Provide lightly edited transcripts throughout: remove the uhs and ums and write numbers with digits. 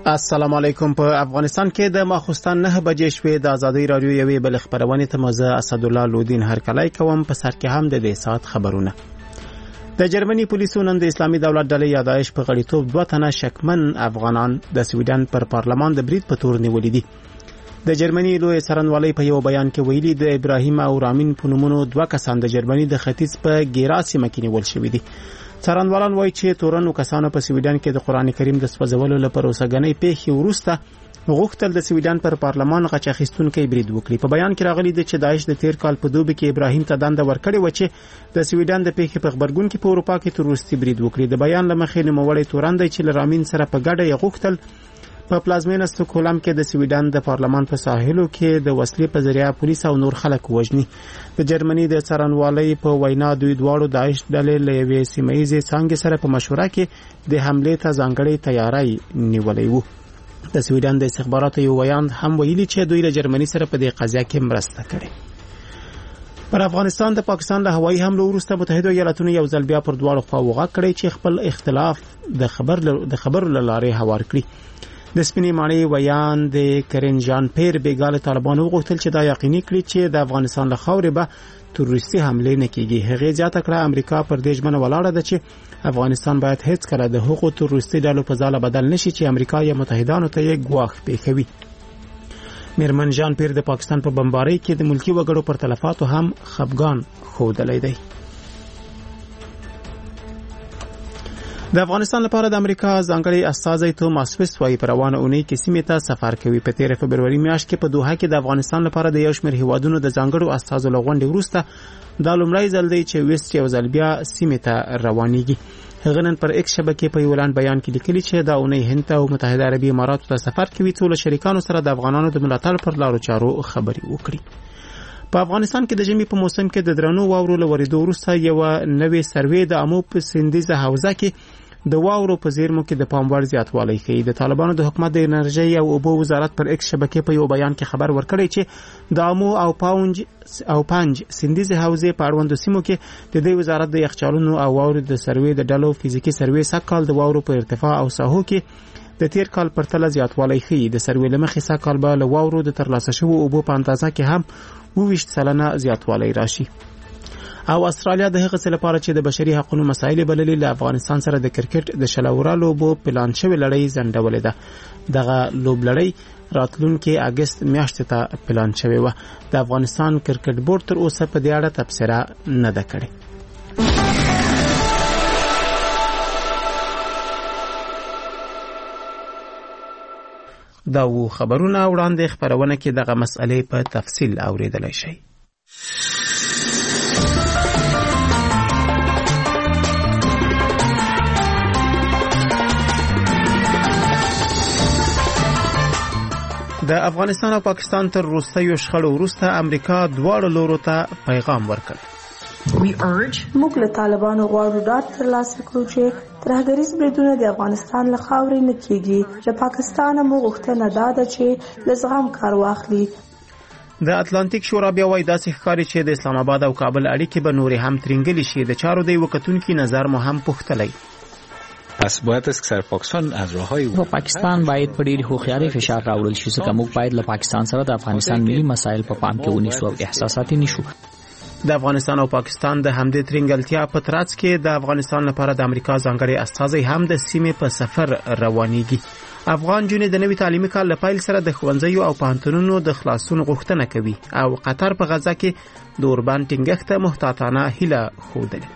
السلام علیکم. په افغانستان کې د ماخوستان 9 بجې شوې د ازادي رادیو یوې بل خبرونه ته مزه اسد الله لودین هرکلای کوم. په سر کې هم د دې سات خبرونه. د جرمني پولیسو نن د اسلامي دولت ډلې یادایش په غړیتوب 2 تنه شکمن افغانان د سویډن پر پارلمان د برید په تور نیولې دي. د جرمني لوی څارنوالۍ په یو بیان کې ویلي د ابراهیم او رامین په نومونو 2 کسان د جرمني د ختیځ په ګیرا سیمه کې نیول شوي دي. څارنوالان وایي چې تورنو کسانو په سویډن کې د قران کریم د سوځولو لپاره وسګنۍ پیښې وروسته غوښتل د سویډن پر پارلمان غچ اخیستونکو برید وکړي. په بیان کې راغلي دي چې داعش د تیر کال په دوبي کې ابراهیم ته دنده ورکړې و چې د سویډن د پیښې په خبرګون کې په اروپا کې تروریستي برید وکړي. د بیان لمخې نوموړی تورن دی چې رامین سره په ګډه یې غوښتل په پلازمینه استکهولم کې د سویډن د پارلمان په ساحلو کې د وسلې په ذریعہ پولیس او نور خلک وژني. د جرمني د څارنوالۍ په وینا دوی دواړو داعش ډلې له یوې سیمایي څنګه سره په مشوره کې د حمله ته ځانګړې تیاری نیولې وو. د سویډن د استخباراتو یو ویان هم ویلي چې دوی له جرمني سره په دې قضیه کې مرسته کړې. پر افغانستان د پاکستان له هوایي حملو وروسته متحده ایالاتونو یو ځل بیا پر دواړو خواوو غږ کړی چې خپل اختلاف د خبرو له لارې هوار کړي. د سپینې ماڼۍ ویان د کرین جان پیر بیګاله طالبانو غوښتل چې دا یقیني کړي چې د افغانستان له خاورې به تروریستي حمله نه کیږي. هغه زیاته کړه امریکا پر دې ژمنه ولاړه ده چې افغانستان باید هیڅ کله د حقوقو تروریستي ډلو په ځاله بدل نشي چې امریکا یا متحدانو ته یې ګواښ پیښوي. میرمن جان پیر د پاکستان په بمبارۍ کې د ملکی وګړو پر تلفاتو هم خفګان ښودلی دی. د افغانستان لپاره د امریکا ځانګړي استازی توماس ویس وايي په روانه اونۍ کې سیمې ته سفر کوي. په 13 فبرवरी میاشت کې په دوحه کې د افغانستان لپاره د یو شمېر هیوادونو د ځانګړو استازو لغونډې وروسته دا لومړی ځل دی چې ویس یو ځل بیا سیمې ته روانېږي. هغه نن پر ایکس شبکې په یو اعلان بیان کې لیکلي چې دا اونۍ هند او متحده عربي اماراتو ته سفر کوي څو له شریکانو سره د افغانانو د ملاتړ پر لارو چارو خبرې وکړي. په افغانستان کې د ژمي په موسم کې د درنو واورو له ورېدو وروسته یو نوې سروې د عمو په سندیزه حوزه کې د واورو په زیرمو کې د پام وړ زیاتوالی ښیي. د طالبانو د حکومت د انرژي او اوبو وزارت پر ایکس شبکې په یو بیان کې خبر ورکړی چې د عمو او پنج سندیزه حوزې په اړوندو سیمو کې د دې وزارت د یخچالونو او واورو د سروې د ډلو فزیکي سروې سږکال د واورو په ارتفاع او ساحو کې د تیر کال پرتله زیاتوالی ښیي. د سروې له مخې سږکال به له واورو د ترلاسه شوو اوبو په اندازه کې هم 20% زیاتوالی راشي. او استرالیا د هغه څه لپاره چې د بشري حقوقو مسایل بللي له افغانستان سره د کرکټ د شلورا لوبو پلان شوی لړۍ ځنډولې ده. دغه لوب لړۍ راتلونکي اگست میاشتې ته پلان شوی و. د افغانستان کرکټ بورډ تر اوسه په دې اړه تبصره نه ده کړې. دا و خبرونه وړاندې خبرونه کې دغه مسئله په تفصیل اوریدلای شئ. د افغانستان او پاکستان تر وروستیو شخړو وروسته امریکا دواړو لورو ته پیغام ورکړ. موږ له طالبانو غواړو ډاډ ترلاسه کړو چې ترهګریز بریدونه د افغانستان له خاورې نه کیږي. له پاکستان مو غوښتنه دا ده چې له زغم کار واخلي. د اتلانتیک شورا بیا وايي داسې ښکاري چې د اسلام آباد او کابل اړیکې به نورې هم ترنګلې شي. د چارو د وکتونکو نظر مو هم پوښتلی. پس باید است که سر پاکستان از راههای و پاکستان باید په ډېرې هوښیارۍ فشار راوړل شي ځکه موږ باید له پاکستان سره د افغانستان ملي مسایل په پام کې ونیسو او احساساتي نشو. د افغانستان او پاکستان د همدې ترنګلتیا په ترڅ کې د افغانستان لپاره د امریکا ځانګړي استازی هم د سیمې په سفر روانېږي. افغان جونې د نوي تعلیمي کال له پیل سره د ښوونځیو او پوهنتونونو د خلاصون غوښتنه کوي او قطر په غزه کې د اوربان ټینګښت ته محتاطانه هیله ښودلې.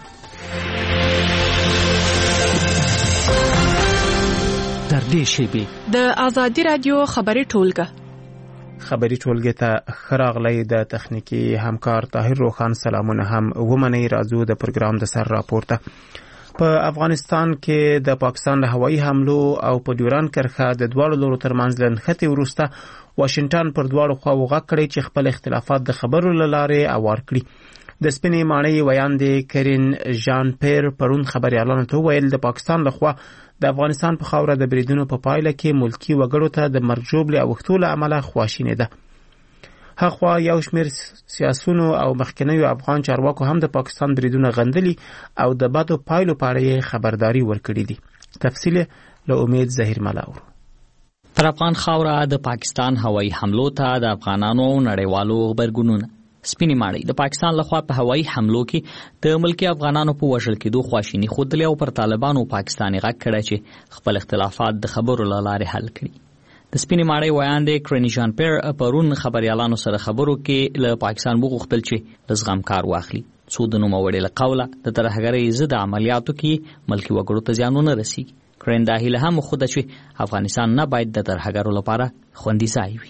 در دې شیبې د ازادي رادیو خبري ټولګه ته خراغلی د تخنیکی همکار طاهر روخان سلامونه هم ومني. راځو د پروګرام د سر راپورته. په افغانستان کې د پاکستان له هوایي حملو او په ډیوران کرښه د دواړو لورو ترمنځ لنډخته وروسته واشنگټن پر دواړو خواو غږ کړی چې خپل اختلافات د خبرو له لارې اوار کړي. د سپینې ماڼۍ ویان دی کرین جان پیر پرون خبريالانو ته ویل د پاکستان لخوا د افغانستان په خاوره د بریدونو په پایله کې ملکی وګړو ته د مرګ ژوبلې اوښتو له امله خواشینې ده. هغه یو شمېر سیاسيونو او مخکنیو افغان چارواکو هم د پاکستان بریدونه غندلي او د بدو پایلو په اړه خبرداري ورکړې دي. تفصیل له امید ظهیر ملاور. پر افغان خاوره د پاکستان هوایي حملو ته د افغانانو نړیوالو غبرګونونه. سپینې ماڼۍ د پاکستان لخوا په هوایي حملو کې د ملکی افغانانو په وژل کېدو خواشیني ښودلې او پر طالبانو پاکستاني غږ کړی چې خپل اختلافات د خبرو له لارې حل کړي. د سپینې ماڼۍ ویان دی کرنیشان پیر پرون خبريالانو سره خبرو کې له پاکستان وغوښتل چې د زغم کار واخلي څو د نوموړي له قوله د ترهګرۍ ضد عملیاتو کې ملکی وګړو ته زیانونه رسیږي. کرن دا هیله هم خوده چې افغانستان نه باید د ترهګرو لپاره خوندي ځای وي.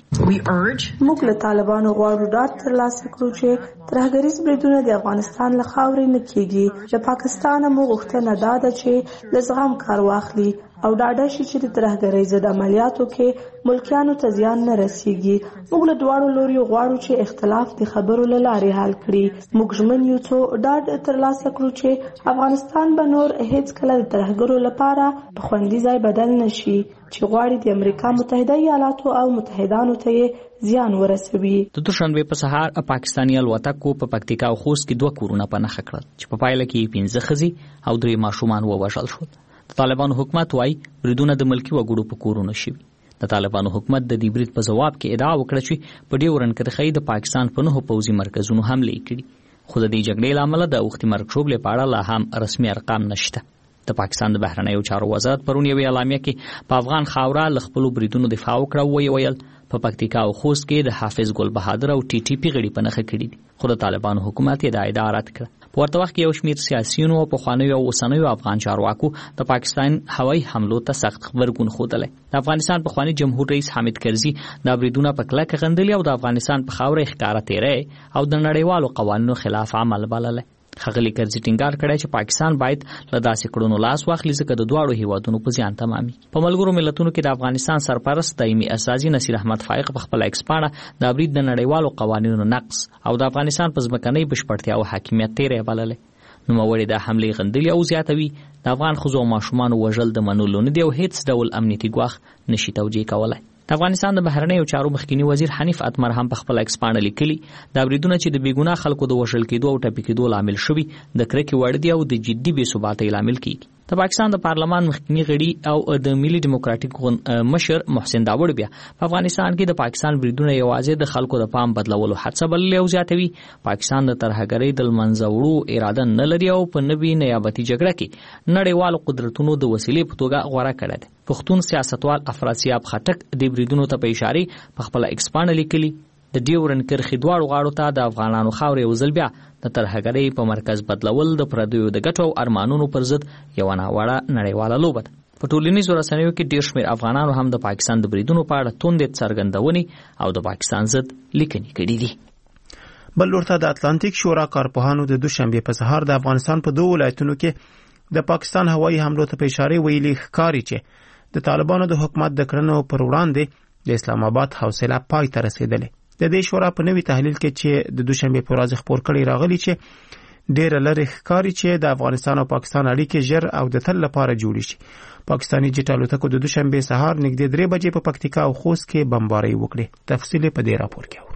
موږ له طالبانو غواړو ډاډ ترلاسه کړو چې ترهګریز بریدونه د افغانستان له خاورې نه کیږي. له پاکستانه موږ غوښتنه دا ده چې له زغم کار واخلي او ډاډه شي چې د ترهګرۍ ضد عملیاتو کې ملکیانو ته زیان نه رسیږي. موږ له دواړو لوريو غواړو چې اختلاف د خبرو له لارې حل کړي. موږ ژمن یو څو ډاډ ترلاسه کړو چې افغانستان به نور هیڅ کله د ترهګرو لپاره په خوندي ځای بدل نشي چې غواړي د امریکا متحده ایالاتو او متحدانو ته زیان ورسوي. د دوشنبه په سهار پاکستاني الوتکو په پکتیکا او خوست کې 2 کورونه په نښه کړل چې په پایله کې 15 ښځې او 3 ماشومان ووژل شول. د طالبانو حکومت وايي بریدونه د ملکی وګړو په کورونو شوي. د طالبانو حکومت د دې برید په جواب کې ادعا وکړه چې په ډیورن کرښې د پاکستان په 9 پوځي مرکزونو حمله کړې. خو د دې جګړې لامل د وختي مرګ شوبلې په اړه لا هم رسمي ارقام نشته. د پاکستان د بهرنیو چارو وزارت پرون یو اعلامیه کې په افغان خاوره ل خپل بریدونو دفاع وکړه او ویل په پکتیکا او خوست کې د حافظ ګل بهادر او ټي ټي پی غړي په نخښه کړي دي. خو د طالبانو حکومت یې د ادعا رد کړ. په ورته وخت کې یو شمېر سیاسيونو او پخوانیو او اوسنیو افغان چارواکو د پاکستان هوایي حملو ته سخت خبرګون ښودلی. د افغانستان پخوانی جمهور رئیس حامد کرزي د بریدونو په کلکه غندلي او د افغانستان په خاوره ښکارا تیری او د نړیوالو قوانینو خلاف عمل بللی. خغلی کرزي ټینګار کړی چې پاکستان باید له داسې کړنو لاس واخلي ځکه د دواړو هیوادونو په زیان تمامي. په ملګرو ملتونو کې د افغانستان سرپرست دایمي اساسي نصیر احمد فائق په خپل ایکس پاڼه د برید د نړیوالو قوانینو نقض او د افغانستان په ځمکنۍ بشپړتیا او حاکمیت تیری بللی. نوموړي د حملې غندلي او زیاتوي د افغان ښځو او ماشومانو وژل د منلو نه دی او هیڅ ډول امنیتي ګواښ نشي توجیه کولی. د افغانستان د بهرنیو چارو مخکینی وزیر حنیف اتمر هم په خپل ایکس پاڼه لیکلي دا بریدونه چې د بیګناه خلکو د وژل کېدو او ټپي کېدو لامل شوي د کرکې وړ دي او د جدي بې ثباتۍ لامل کیږي. د پاکستان د پارلمان مخکینی غړي او د ملي ډیموکراټیک مشر محسن داوړ بیا په افغانستان کې د پاکستان بریدونه یوازې د خلکو د پام بدلولو هڅه بللې او زیاتوي پاکستان د ترهګرۍ د منځه وړو اراده نه لري او په نوي نیابتي جګړه کې نړیوالو قدرتونو د وسیلې په توګه غوړه کړې ده. پښتون سیاستوال افراسیاب خټک د بریدونو ته په اشاره په خپل ایکس پاڼه لیکلي د ډیورن کرښې دواړو غاړو ته د افغانانو خاورې یو ځل بیا د ترهګرۍ په مرکز بدلول د پردیو د ګټو او ارمانونو پر ضد یو ناوړه نړیواله لوبه ده. په ټولنیزو رسنیو کې ډېر شمېر افغانانو هم د پاکستان د بریدونو په اړه توندې څرګندونې او د پاکستان ضد لیکنې کړي دي. بل لورته د اتلانتیک شورا کارپوهانو د دوشنبه په سهار د افغانستان په 2 ولایتونو کې د پاکستان هوایي حملو ته په اشاره ویلي ښکاري چې د طالبانو د حکومت د کړنو پر وړاندې د اسلام آباد حوصله پای ته رسیدلې. د دې شورا په نوي تحلیل کې چې د دوشنبه په ورځ خبر کړي راغلي چې ډېر لري ښکاري چې د افغانستان او پاکستان اړیکې ژر او د تل لپاره جوړې شي. پاکستاني جټ الوتکو د دوشنبه سهار نږدې 3 بجې په پکتیکا او خوست کې بمباري وکړي. تفصیل په دې راپور کې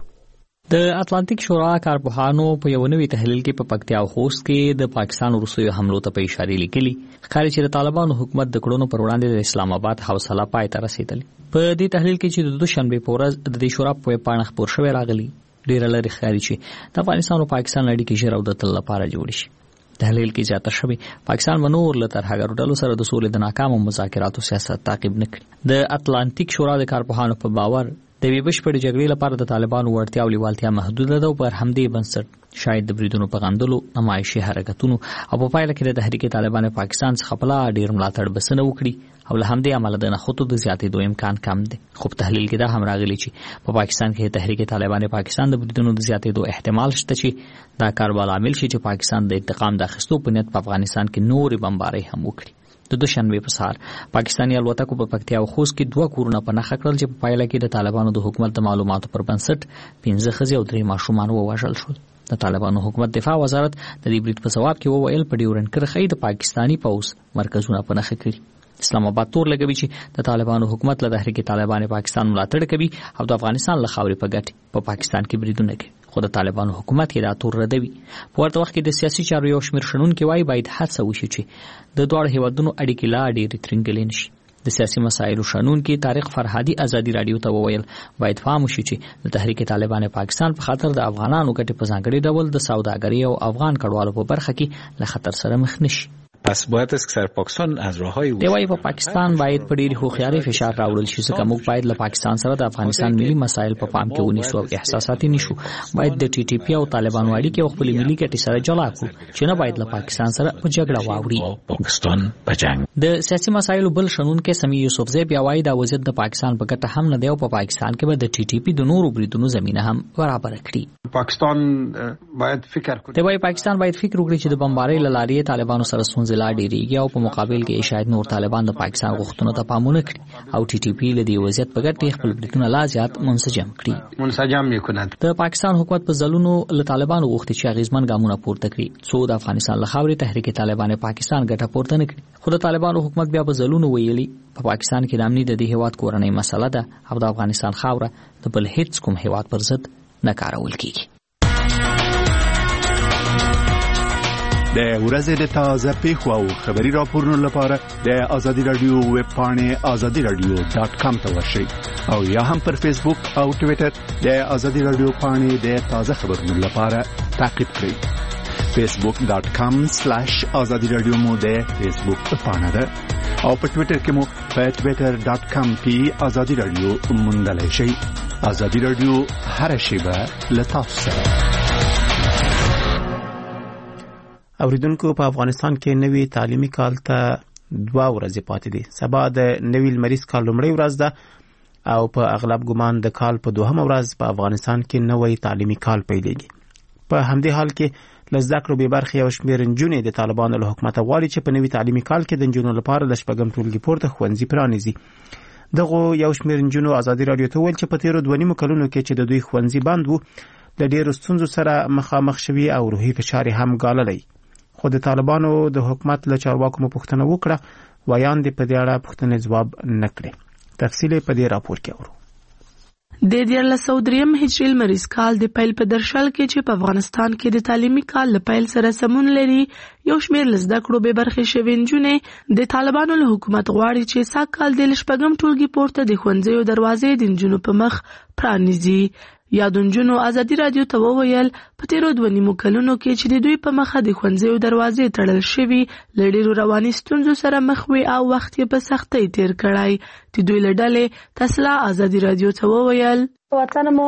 د اتلانتیک شورا کارپوهانو په یو نوي تحلیل کې په پکتیا او خوست کې د پاکستان وروستیو حملو ته په اشاره لیکلي ښکاري چې د طالبانو حکومت د کړنو پر وړاندې د اسلام آباد حوصله پای ته رسیدلې. په دې تحلیل کې چې د دوشنبه په ورځ د دې شورا په پاڼه خبر شوی راغلی ډیر لري ښکاري چې د افغانستان او پاکستان اړیکې ژر او د تل لپاره جوړ شي. تحلیل کې زیاته شوی پاکستان منور له ترهګرو ډلو سره د سولې د ناکامو مذاکراتو سیاست تعقیب نکړي. د اتلانتیک شورا د کارپوهانو په باور د بشپړې جګړې لپاره د طالبانو وړتیا او لیوالتیا محدوده ده او پر همدې بنسټ شاید د بریدونو په غندلو نمایشي حرکتونو او په پایله کې د تحریک طالبان پاکستان څخه بلا ډیر ملاتړ بسنه وکړي او له همدې عمله د نخودو د زیاتېدو امکان کم دی. خو په تحلیل کې دا هم راغلی چې په پاکستان کې تحریک طالبان پاکستان د بریدونو د زیاتېدو احتمال شته چې دا کار به لامل شي چې پاکستان د انتقام د اخیستو په نیت په افغانستان کې نورې بمبارۍ هم وکړي. د دوشنبه په سهار پاکستاني الوتکو په پکتیا او خوست کې 2 کورونه په نښه کړل چې په پایله کې د طالبانو د حکومت د معلوماتو پر بنسټ 15 ښځې او 3 ماشومان ووژل شول. د طالبانو حکومت دفاع وزارت د دې برید په جواب کې وویل په ډیورن کرښې د پاکستاني پوځ مرکزونه په نښه کړي. اسلام آباد تور لګوي چې د طالبانو حکومت له تحریک طالبان پاکستان ملاتړ کوي او د افغانستان له خاورې په ګټه په پاکستان کې بریدونه کوي. خو د طالبانو حکومت یې دا تور ردوي. په ورته وخت کې د سیاسي چارو یو شمېر شنونکي وایي باید هڅه وشي چې د دواړو هیوادونو اړیکې لا ډېرې ترنګلې نشي. د سیاسي مسایلو شنونکي طارق فرهادي ازادي رادیو ته وویل باید فهم وشي چې د تحریک طالبان پاکستان په خاطر د افغانانو ګټې په ځانګړي ډول د سوداګرۍ او افغان کډوالو په برخه کې له خطر سره مخ نشي. پس باید است که سرپاکستان از راههای دیوای په پاکستان باید په ډېری هوښیارۍ فشار راوړل شي ځکه موږ باید له پاکستان سره د افغانستان ملي مسایل په پام کې ونیسو او احساساتي نشو. باید د ټي ټي پی او طالبانو اړیکې او خپل ملي ګټې سره جلا کړو چې نه باید له پاکستان سره په جګړه واوړي. پاکستان په جنگ د سیاسي مسایلو بل شنونکي سمیع یوسفزی بیا وایي دا وضعیت د پاکستان په ګټه هم نه دی او په پاکستان کې به د ټي ټي پی د نورو بریدونو زمينه هم برابر کړي. پاکستان باید فکر وکړي. دی وایي پاکستان باید فکر وکړي چې د بمبارۍ له لارې طالبانو سره ستونزې لا ډېرېږي او په مقابل کې شاید نور طالبان د پاکستان غوښتنو ته پام ونه کړي او ټي ټي پی له دې وضعیت په ګټه خپل بریدونه لا زیات منسجم کړي. د پاکستان حکومت په ځلونو له طالبانو غوښتي چې اغیزمن ګامونه پورته کړي څو د افغانستان له خاورې تحریک طالبان پاکستان ګټه پورته نه کړي. خو د طالبانو حکومت بیا په ځلونو ویلي په پاکستان کې د امنیت د دې هیواد کورنۍ مسله ده او د افغانستان خاوره د بل هیڅ کوم هیواد پر ضد نه کارول کیږي. د ورځې د تازه پیښو او خبري راپورونو لپاره د ازادي رادیو ویب پاڼې azadiradio.com ته ورشئ او یا هم پر فیسبوک او ټوئیټر د ازادي رادیو پاڼې د تازه خبرونو لپاره تعقیب کړئ. facebook.com/azadiradio مو د فیسبوک پاڼه ده او په ټوئیټر کې مو په twitter.com/azadiradio موندلای شئ. ازادي رادیو هر شیبه له تاسو سره. اوریدونکو په افغانستان کې نوی تعلیمي کال ته 2 ورځې پاتې دي. سبا د نوی لمریز کال لومړی ورځ ده او په اغلب ګمان د کال په دوهمه ورځ په افغانستان کې نوی تعلیمي کال پیلېږي. په همدې حال کې لزده کړو به برخه یو شمېر نجونې د طالبانو له حکومت غواړي چې په نوی تعلیمي کال کې د نجونو لپاره د شپږم ټولګي پورته ښوونځي پرانیزي. دغه یو شمېر نجونو ازادي رادیو ته ویل چې په تیرو 2.5 کلونو کې چې د دوی ښوونځي بند وو د ډېرو ستونزو سره مخامخ شوي او روحي فشار هم ګاللی. خو د طالبانو د حکومت له چارواکو مو پوښتنه وکړه وایان دې په دې اړه پوښتنې ځواب نه کړي. تفصیل په دې راپور کې اورو. د 1403 هجري لمریز کال د پیل په درشل کې چې په افغانستان کې د تعلیمي کال له پیل سره سمون لري یو شمېر لزده کړو به برخې شوي نجونې د طالبانو له حکومت غواړي چې سږکال د شپږم ټولګي پورته د ښوونځیو دروازې د نجونو په مخ پرانیزي. یادونجونو ازادي رادیو ته وویل په تیرو 2.5 کلونو کې چې د دوی په مخه د ښوونځیو دروازې تړل شوي له ډېرو رواني ستونزو سره مخ وي او وخت یې په سختۍ تیر کړی. د دوی له ډلې تسلا ازادي رادیو ته وویل وطن مو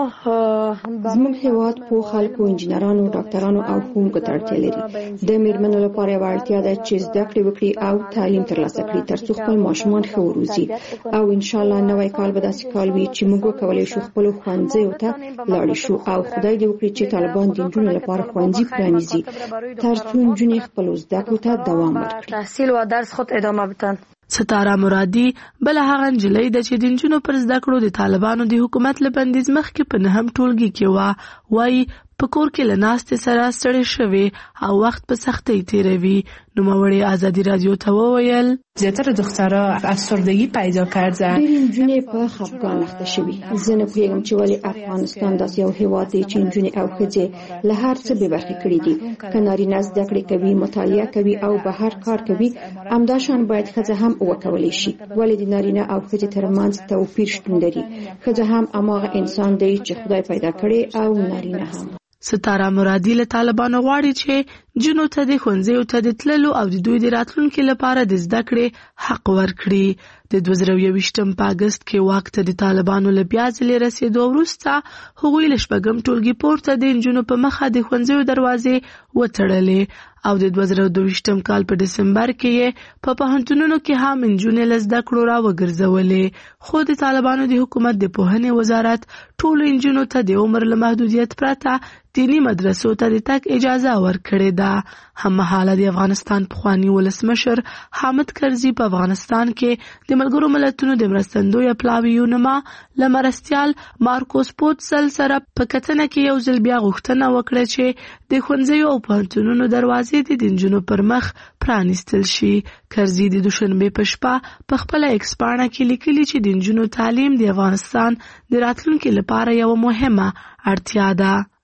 زموږ هیواد په خلکو انجنیرانو ډاکټرانو او ښوونکو ته اړتیا لري. د میرمنو لپاره یوه اړتیا ده چې زده کړې وکړي او تعلیم ترلاسه کړي ترڅو خپل ماشومان ښه وروزي او انشاءالله نوی کال به داسې کال وي چې موږ وکولی شو خپلو ښوونځیو ته لاړې شو او خدای دې وکړي چې طالبان د نجونو لپاره ښوونځي پرانیزي ترڅو نجونې خپلو زده کړو ته دوام ورکړي. تحصیل و درس خود ادامه بدن. ستاره مرادي بل هغه نجلۍ ده چې د نجونو پر زده کړو د طالبانو د حکومت له بندیز مخکې په 9م ټولګي کې وه. وایي په کور کې له ناستې سره ستړې شوې او وخت په سختۍ تیروي. نوموړې ازادي رادیو ته وویل زیاتره دخترها افسردگی پیدا کردن. ډېرې نجونې په خفګان اخته شوي. زه نه پوهېږم چې ولې افغانستان داسې یو هېواد دی چې نجونې او ښځې له هر څه بې برخې کړي دي. که نارینه زده کړې کوي مطالعه کوي او بهر کار کوي همدا شان باید ښځه هم وکولی شي. ولې د نارینه او ښځې ترمنځ توپیر شتون لري. ښځه هم هماغه انسان دی چې خدای پیدا کړی او نارینه هم. ستاره مرادي له طالبانو غواړي چې جنو ته د ښوونځیو ته د تللو او د دوی د راتلونکي لپاره د زده کړې حق ورکړي. د 2021 په اگست کې واک ته د طالبانو له بیا ځلې رسېدو وروسته هغوی له شپږم ټولګي پورته د نجونو په مخه د ښوونځیو دروازې وتړلې او د 2022 کال په دسمبر کې یې په پوهنتونونو کې هم نجونې له زده کړو راوګرځولې. خو د طالبانو د حکومت د پوهنې وزارت ټولو نجونو ته د عمر له محدودیت پرته دینی مدرسو ته د تګ اجازه ورکړې ده. هممهاله د افغانستان پخوانی ولسمشر حامد کرزي په افغانستان کې د ملګرو ملتونو د مرستندوی پلاوي یونما لمرستيال مارکوس پوتسل سره په کتنه کې یو ځل بیا غوښتنه وکړه چې د ښوونځیو او پوهنتونونو دروازې د نجونو پر مخ پرانیستل شي. کرزي د دوشنبه په شپه په خپل ایکس پاڼه کې لیکلي چې د نجونو تعلیم د افغانستان د راتلونکي لپاره یو مهمه اړتیا ده.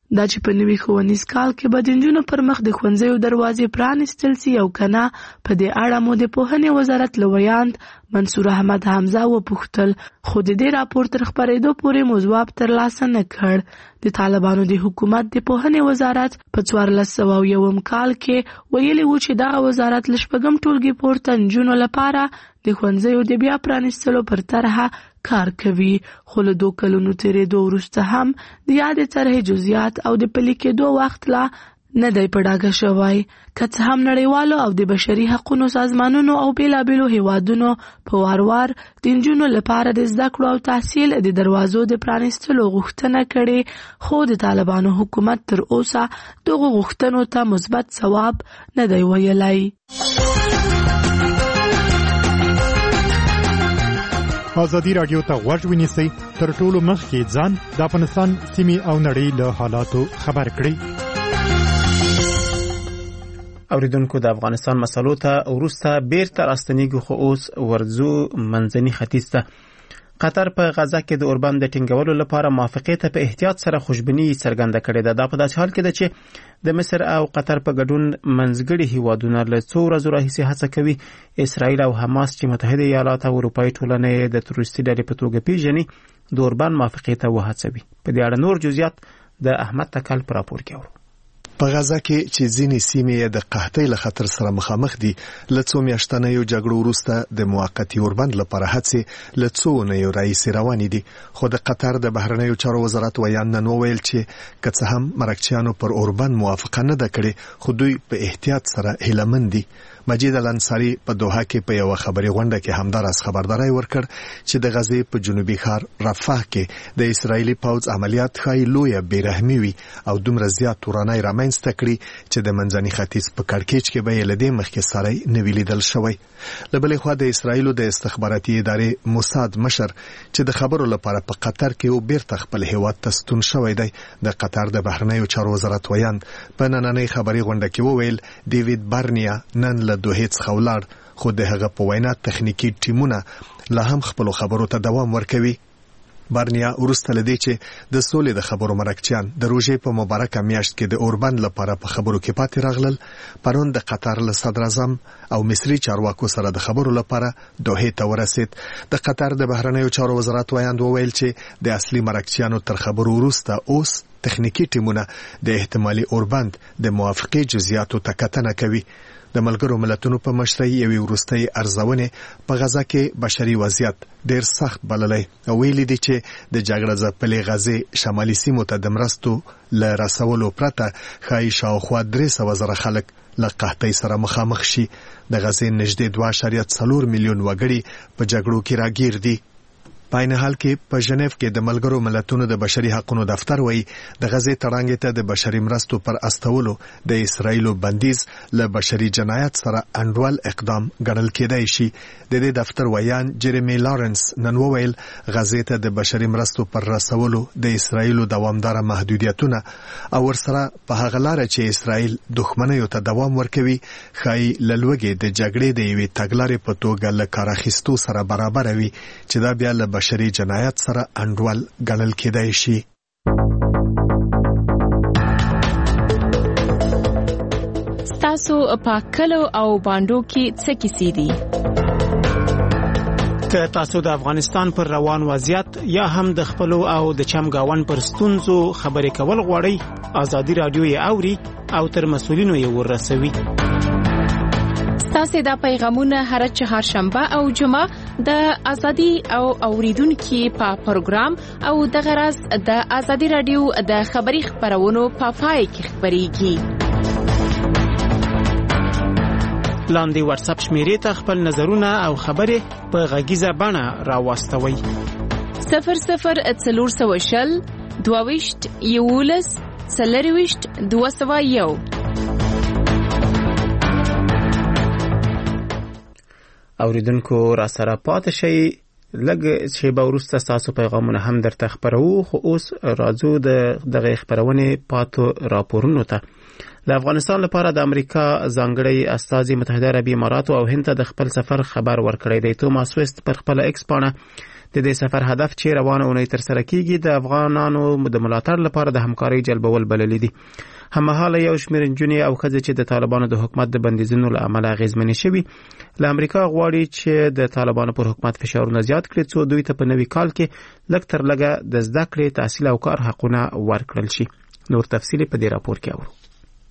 دا چې په نوي ښوونیز کال کې به د نجونو پر مخ د ښوونځیو دروازې پرانیستل سي او کنه. په دې اړه مو د پوهنې وزارت له ویاند منصور احمد حمزه وپوښتل، خو د دې راپور تر خپرېدو پورې مو ځواب ترلاسه نه کړ. د طالبانو د حکومت د پوهنې وزارت په 1401 کال کې ویلي و چې دغه وزارت له 4 ټولګي پورته نجونو لپاره د ښوونځیو د بیا پرانیستلو پر طرحه کار کوي، خو له 2 کلونو تېرېدو وروسته هم د یادې طرحې جزئیات او د پلي کېدو وخت لا نه دی په ډاګه شوی. که څه هم نړیوالو او د بشري حقونو سازمانونو او بېلابېلو هیوادونو په وار د نجونو لپاره د زده کړو او تحصیل د دروازو د پرانیستلو غوښتنه کړې، خو د طالبانو حکومت تر اوسه دغو غوښتنو ته مثبت ځواب نه دی ویلی. ازادي راډیو ته غوږ ونیسئ، تر ټولو مخکې ځان د افغانستان سیمې او نړۍ له حالاتو خبر کړئ. اوریدونکو، د افغانستان مسلو ته وروسته بیرته راستنیږو، خو اوس ورځو منځني ختیځ ته. قطر په غزه کې د اوربند د ټینګولو لپاره موافقې ته په احتیاط سره خوشبیني څرګنده کړې ده. دا په داسې حال کې ده چې د مصر او قطر په ګډون منځګړي هیوادونه له څو ورځو راهیسې هڅه کوي اسرائیل او حماس چې متحده ایالات او اروپایي ټولنې د تروریستي ډلې په توګه پیژني د اوربند موافقې ته وهڅوي. په دې اړه نور جزئیات د احمد تکل په راپور کې اورو. په غزه کې چې ځینې سیمې د قحطۍ له خطر سره مخامخ دي، له څو میاشتنیو جګړو وروسته د موقتي اوربند لپاره هڅې له څو اونیو راهیسې روانې دي، خو د قطر د بهرنیو چارو وزارت ویان نن وویل چې که څه هم مرکچیانو پر اوربند موافقه نه ده کړې، خو دوی په احتیاط سره هیلهمند دي. مجید الانصاری په دوحه کې په یو خبري غونډه کې همدارس خبرداري ورکړ چې د غزې په جنوبي ښار رفح کې د اسرایلی پوځ عملیات خای لویه بیرحمي وي او دومره زیات تورنۍ رامنځته کړي چې د منځني ختیځ په کړکېچ کې به لدې مخکې سره نه ویلیدل شوی. له بلې خوا د اسرایلو د استخباراتي ادارې موساد مشر چې د خبرو لپاره په قطر کې او بیرته خپل هیواد ته ستون شوی دی، د قطر د بهرنیو چارو وزارت ویان په نننۍ خبري غونډه کې وویل ډیوید بارنیا نن له دوه څخه ولاړ، خو د هغه په وینا تخنیکی ټیمونه لا هم خپل خبرو ته دوام ورکوي. بارنیا ورسته لدی چې د سولې د خبرو مرکچیان د روژې په مبارکه میاشت کې د اوربند لپاره په خبرو کې پاتې راغلل. پرون د قطر له صدر اعظم او مصري چارواکو سره د خبرو لپاره دوحې ته ورسید. د قطر د بهرنیو چارو وزارت ویاند وویل چې د اصلي مرکچیانو تر خبرو وروسته اوس تخنیکی ټیمونه د احتمالي اوربند د موافقې جزئیاتو ته کتنه کوي. د ملګرو ملتونو په مشرۍ یوې وروستۍ ارزونې په غزه کې بشري وضعیت ډېر سخت بللی او ویلي دي چې د جګړه ځپلې غزې شمالي سیمو ته د مرستو له رسولو پرته ښایي شاوخوا 300,000 خلک له قحطۍ سره مخامخ شي. د غزې نږدې 2.4 میلیون وګړي په جګړو کې راګیر دي. په عین حال کې په ژنیف کې د ملګرو ملتونو د بشري حقوقو دفتر وایي د غزې تړانګې ته د بشري مرستو پر استولو د اسرایلو بندیز له بشري جنایت سره انډول اقدام ګڼل کېدای شي. د دې دفتر ویان جیرمی لارنس نن وویل غزې ته د بشري مرستو پر رسولو د اسرایلو دوامدار محدودیتونه او ورسره په هغه لار چې اسرایل دښمنیو ته دوام ورکوي ښایي له لوږې د جګړې د یوې تګلارې په توګه له کار اخیستو سره برابر وي چې دا بیا له بشري جنایت سره انډول ګڼل کېدای شي. ستاسو په کلو او باندو کې څه کیسې دي؟ که تاسو د افغانستان پر روان وضعیت یا هم د خپلو او د چمګاون پر ستونزو خبرې کول غواړئ، ازادي راډیو یې اوري او تر مسؤلینو یې ورسوي. تاسو دا پیغامونه هر چهارشنبه او جمعه د ازادي او اوریدونکو په پروګرام او د غرض د ازادي رادیو د خبري خبرونو په پای کې خبريږي. لاندې واتس اپ شمیرې ته خپل نظرونه او خبرې په غږیزه بڼه راوستوي. 0040 22 11 40 201. اوریدونکو را سره پاتې شي، لږ شیبه وروسته تاسو پیغامونه هم درته خبرو، خو اوس راځو دغه خبرونه پاتو راپورونو ته. د افغانستان لپاره د امریکا ځانګړی استازي متحده عربي امارات او هند ته د خپل سفر خبر ورکړی دی. توماس ویست پر خپل ایکس باندې د دې سفر هدف چې روانه اونۍ تر سره کیږي د افغانانو د ملاتړ لپاره د همکارۍ جلبول بلل دي. هممهاله یو شمېر نجونې او ښځې چې د طالبانو د حکومت د بندیزونو له امله اغېزمنې شوي له امریکا غواړي چې د طالبانو پر حکومت فشارونه زیات کړي څو دوی ته په نوي کال کې لږ تر لږه د زده کړې، تحصیل او کار حقونه ورکړل شي. نور تفصیل په دې راپور کې اورو.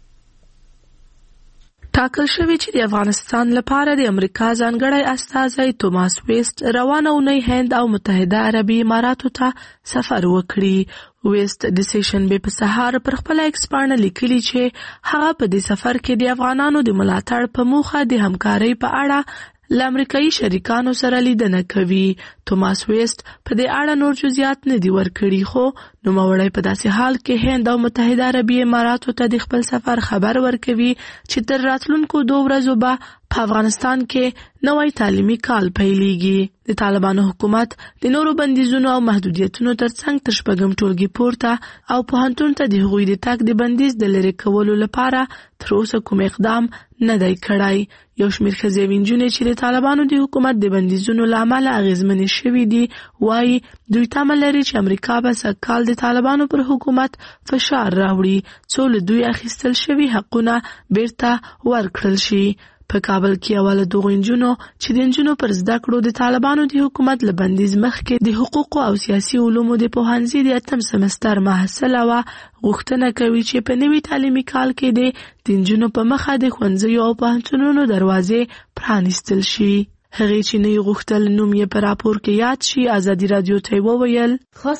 ټاکل شوی چې د افغانستان لپاره د امریکا ځانګړی استازی توماس ویست روانه اونۍ هند او متحده عربي اماراتو ته سفر وکړي. ویست د سیشنبې په سهار پر خپل ایکس باندې لیکلي چې هغه په دې سفر کې د افغانانو د ملاتړ په موخه د همکارۍ په اړه له امریکایي شریکانو سره لیدنه کوي. توماس ویست په دې اړه نور جزئیات نه دي ورکړي، خو نوموړی په داسې حال کې هند او متحده عربي اماراتو ته د خپل سفر خبر ورکوي چې تر راتلونکو 2 ورځو به په افغانستان کې نوی تعلیمي کال پیلېږي. د طالبانو حکومت د نورو بندیزونو او محدودیتونو ترڅنګ تر 6 ټولګي پورته او پوهنتون ته د هغوی د تګ د بندیز د لرې کولو لپاره تر اوسه کوم اقدام نه دی کړی. یو شمېر ښځې او نجونې چې د طالبانو د حکومت د بندیزونو له امله اغېزمنې شوي دي وایي دوی تمه لري چې امریکا به سږکال د طالبانو پر حکومت فشار راوړي څو له دوی اخیستل شوي حقونه بیرته ورکړل شي. په کابل کې اوله دغو نجونو چې د نجونو پر زده کړو د طالبانو د حکومت له بندیز مخکې د حقوقو او سیاسي علومو د پوهنځي د 8م سمستر محصله وه غوښتنه کوي چې په نوي تعلیمي کال کې د نجونو په مخه د ښوونځیو او پوهنتونونو دروازې پرانیستل شي. هغې چې نه یې غوښتل نوم یې په راپور کې یاد شي ازادي رادیو ته وویل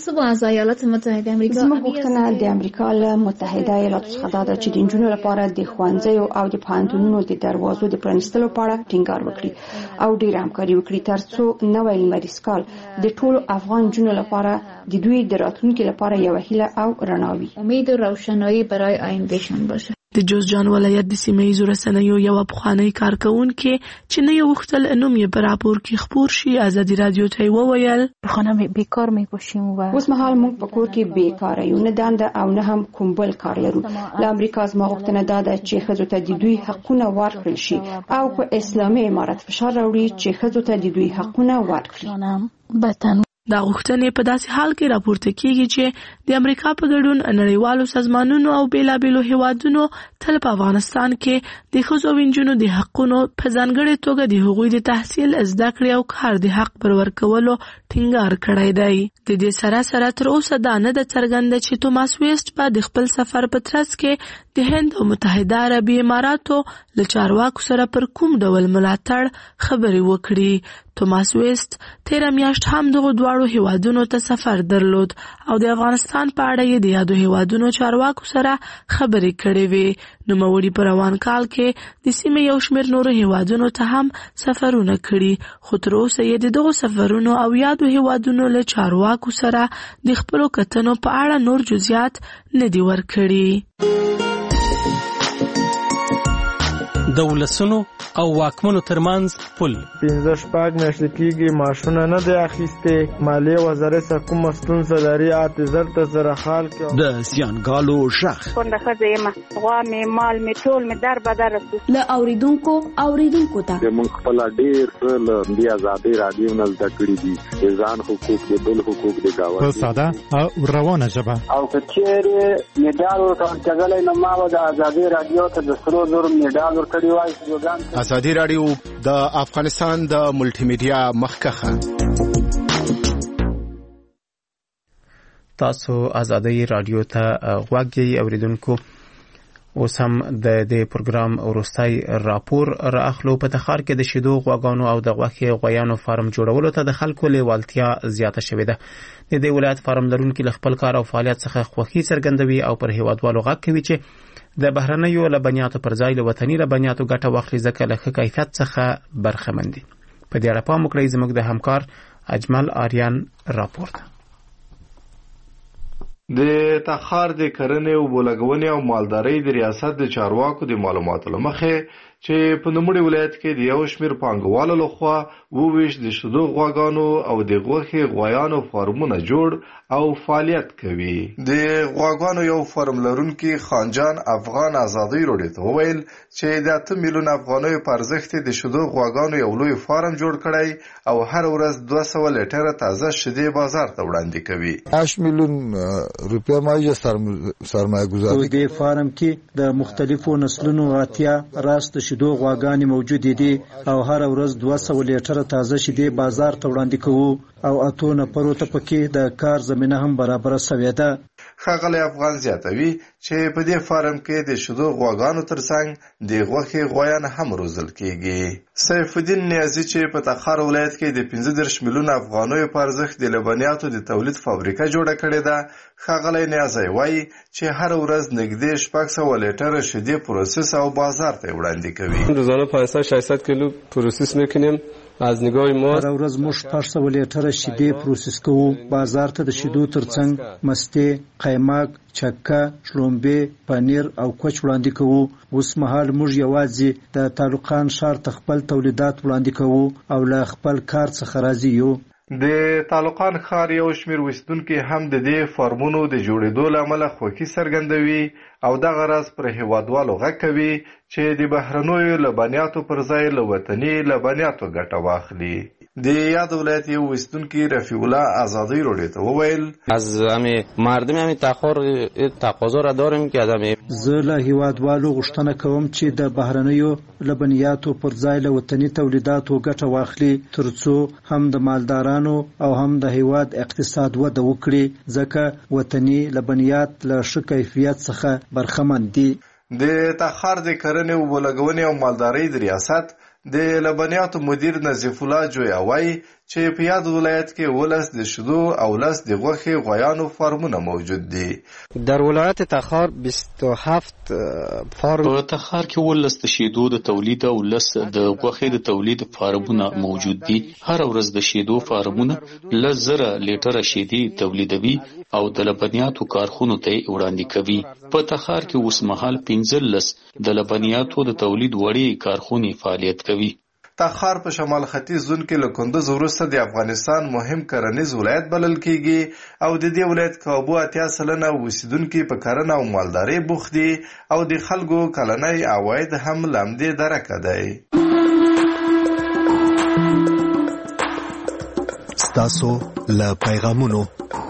زموږ غوښتنه د امریکا له متحده ایالاتو څخه دا ده چې د نجونو لپاره د ښوونځیو او د پوهنتونونو د دروازو د پرانیستلو په اړه ټینګار وکړي او ډېره همکاري وکړي ترڅو نوی لمریز کال د ټولو افغان نجونو لپاره د دوی د راتلونکي لپاره یوه هیله او رڼا وي. امید و روشنایی برای آیندهشان باشه. د جوزجان ولایت د سیمه‌ییزو رسنیو یو پخوانی کارکونکي چې نه یې غوښتل نوم یې په راپور کې خپور شي ازادي رادیو ته وویل خانم بیکار می‌باشیم و اوس مهال موږ په کور کې بیکاره یو، نه دنده او نه هم کوم بل کار لرو. له امریکا زما غوښتنه دا ده چې ښځو ته د دوی حقونه ورکړل شي او په اسلامي امارت فشار راوړي چې ښځو ته د دوی حقونه ورکړي. دا غوښتنې په داسې حال کې راپورته کیږي چې د امریکا په ګډون نړیوالو سازمانونو او بیلابیلو هیوادونو تل په افغانستان کې د ښځو او نجونو د حقونو په ځانګړې توګه د هغوی د تحصیل، زده کړې او کار د حق پر ورکولو ټینګار کړی دی. د دې سره سره تر اوسه دا نه ده څرګنده چې توماس ویست به د خپل سفر په ترڅ کې د هند او متحده عربي اماراتو له چارواکو سره پر کوم ډول ملاتړ خبرې وکړي. توماس ویست تیره میاشت هم دغو دواړو هیوادونو ته سفر درلود او د افغانستان په اړه یې د یادو هیوادونو چارواکو سره خبرې کړې وې. نوموړي په روان کال کې د سیمې یو شمېر نورو هیوادونو ته هم سفرونه کړي، خو تر اوسه یې د دغو سفرونو او یادو هیوادونو له چارواکو سره د خپلو کتنو په اړه نور جزئیات نه دي ورکړي. د ولسونو او واکمنو ترمنځ پل 15 میاشتې کېږي معاشونه نه دی اخیستې. مالیې وزارت څخه کومه ستونزه لري اعتذار ته سره حال کې د زیانګالو شخ کونډه ښځه یم، غوا مې مال مې ټول مې در بدر رسو له اوریدونکو ته موږ خپل ډېر څه له دې ازادي رادیو نه زده کړي دي، د ځان حقوق د بل حقوق د گاوند په ساده او روانه ژبه او کچېره میډال ورکړل نو ما د ازادي رادیو ته د سرو زر میډال ورکړی وای. ازادي رادیو د افغانستان د ملټي میډیا مخکخه. تاسو ازادي رادیو ته غوږی اوریدونکو. اوس هم د دې پروګرام وروستۍ راپور راخلو. په تخار کې د شیدو غواګانو او د غوښې غویانو فارم جوړولو ته د خلکو لیوالتیا زیاته شوې ده. د دې ولایت فارم لرونکي له خپل کار او فعالیت څخه خوښي څرګندوي او پر هیوادوالو غږ کوي چې د بهرنیو لبنیاتو پر ځای له وطني لبنیاتو ګټه واخلي ځکه له ښه کیفیت څخه برخمن دي. په دې اړه پام وکړئ. زموږ د همکار اجمل آریان راپور ده. د تخار د کرنې او بولګونې او مالدارۍ د ریاست د چارواکو د معلوماتو لمخې چې په نوموړي ولایت کې د یو شمېر پانګوالو لخوا 22 د شیدو غواګانو او د غوښې غوایانو فارمونه جوړ او فعالیت کوي. د غواګانو یو فارم لرونکي خانجان افغان ازادي راډیو ته وویل چې د 8 میلیون افغانیو په ارزښت د شیدو غواګانو یو لوی فارم جوړ کړی او هر ورځ 200 لیټره تازه شیدې بازار ته وړاندې کوي. 8 میلیون روپیا مایه سرمایه گذاری په دې فارم کې د مختلفو نسلونو اتیا راست شیدو غواګانې موجود دي او هر ورځ 200 لیټره تازه شیدې بازار ته وړاندې کوو او 8 نفرو ته پکې د کار زمينه هم برابر شوې ده. ښاغلی افغان زیاتوي چې په دې فارم کې د شیدو غواګانو ترڅنګ د غوښې غوایان هم روزل کیږي. سیف الدین نیازي چې په تخار ولایت کې د 15 میلیون افغانیو په ارزښت د لبنیاتو د تولید فابریکه جوړه کړې ده. ښاغلی نیازي وایي چې هر ورځ نږدې 600 لیټره شیدې پروسس او بازار ته وړاندې کوي. روزانه 500-600 کیلو پروسس میکنیم. از نگاه ما هر ورځ موږ 600 لیټره شیدې پروسس کوو. بازار ته د شیدو ترڅنګ مستې، قیماق، چکه، شلومبې، پنیر او کوچ وړاندې کوو. اوس مهال موږ یوازې د تعلقان ښار ته خپل تولیدات وړاندې کوو او له خپل کار څخه راضي یو. د تعلقان ښار یو شمېر اوسیدونکي هم د دې فارمونو د جوړېدو له امله خوښي څرګندوي او دغه راز پر هیوادوالو غږ کوي چې د بهرنیو لبنیاتو پر ځای له وطني لبنیاتو ګټه واخلي. د یاد ولایت یو اوسیدونکي رفیع الله ازادي راډیو ته وویل از همه مردم همه تقاضا را داریم که زه له هیوادوالو غوښتنه کوم چې د بهرنیو لبنیاتو پر ځای له وطني تولیداتو ګټه واخلي ترڅو هم د مالدارانو او هم د هیواد اقتصاد وده وکړي ځکه وطني لبنیات له ښه کیفیت څخه برخمن دي. د تخار د کرنې او بولګونې او مالدارۍ د ریاست د لبنیاتو مدیر نظیف الله جویا وایي چې په یاد ولایت کې 10 د شیدو او 10 د غوښې غوایانو فارمونه موجود دي. در ولایت تخار 27 فارم په تخار کې 10 د شیدو د تولید او 10 د غوښې د تولید فارمونه موجود دي. هر ورځ د شیدو فارمونه 10,000 لیټره شیدې تولیدوي او د لبنیاتو کارخونو ته وړاندې کوي. په تخار کې اوس مهال 15 د لبنیاتو د تولید وړې کارخونې فعالیت کوي. تخار په شمال ختیځ زون کې له کندوز وروسته د افغانستان مهم کرنیز ولایت بلل کیږي او د دې ولایت کابو 80% اوسیدونکي په کرنه او مالدارۍ بوخت دي او د خلکو کلنی عواید هم لامدې درکه دی. ستاسو له پیغامونو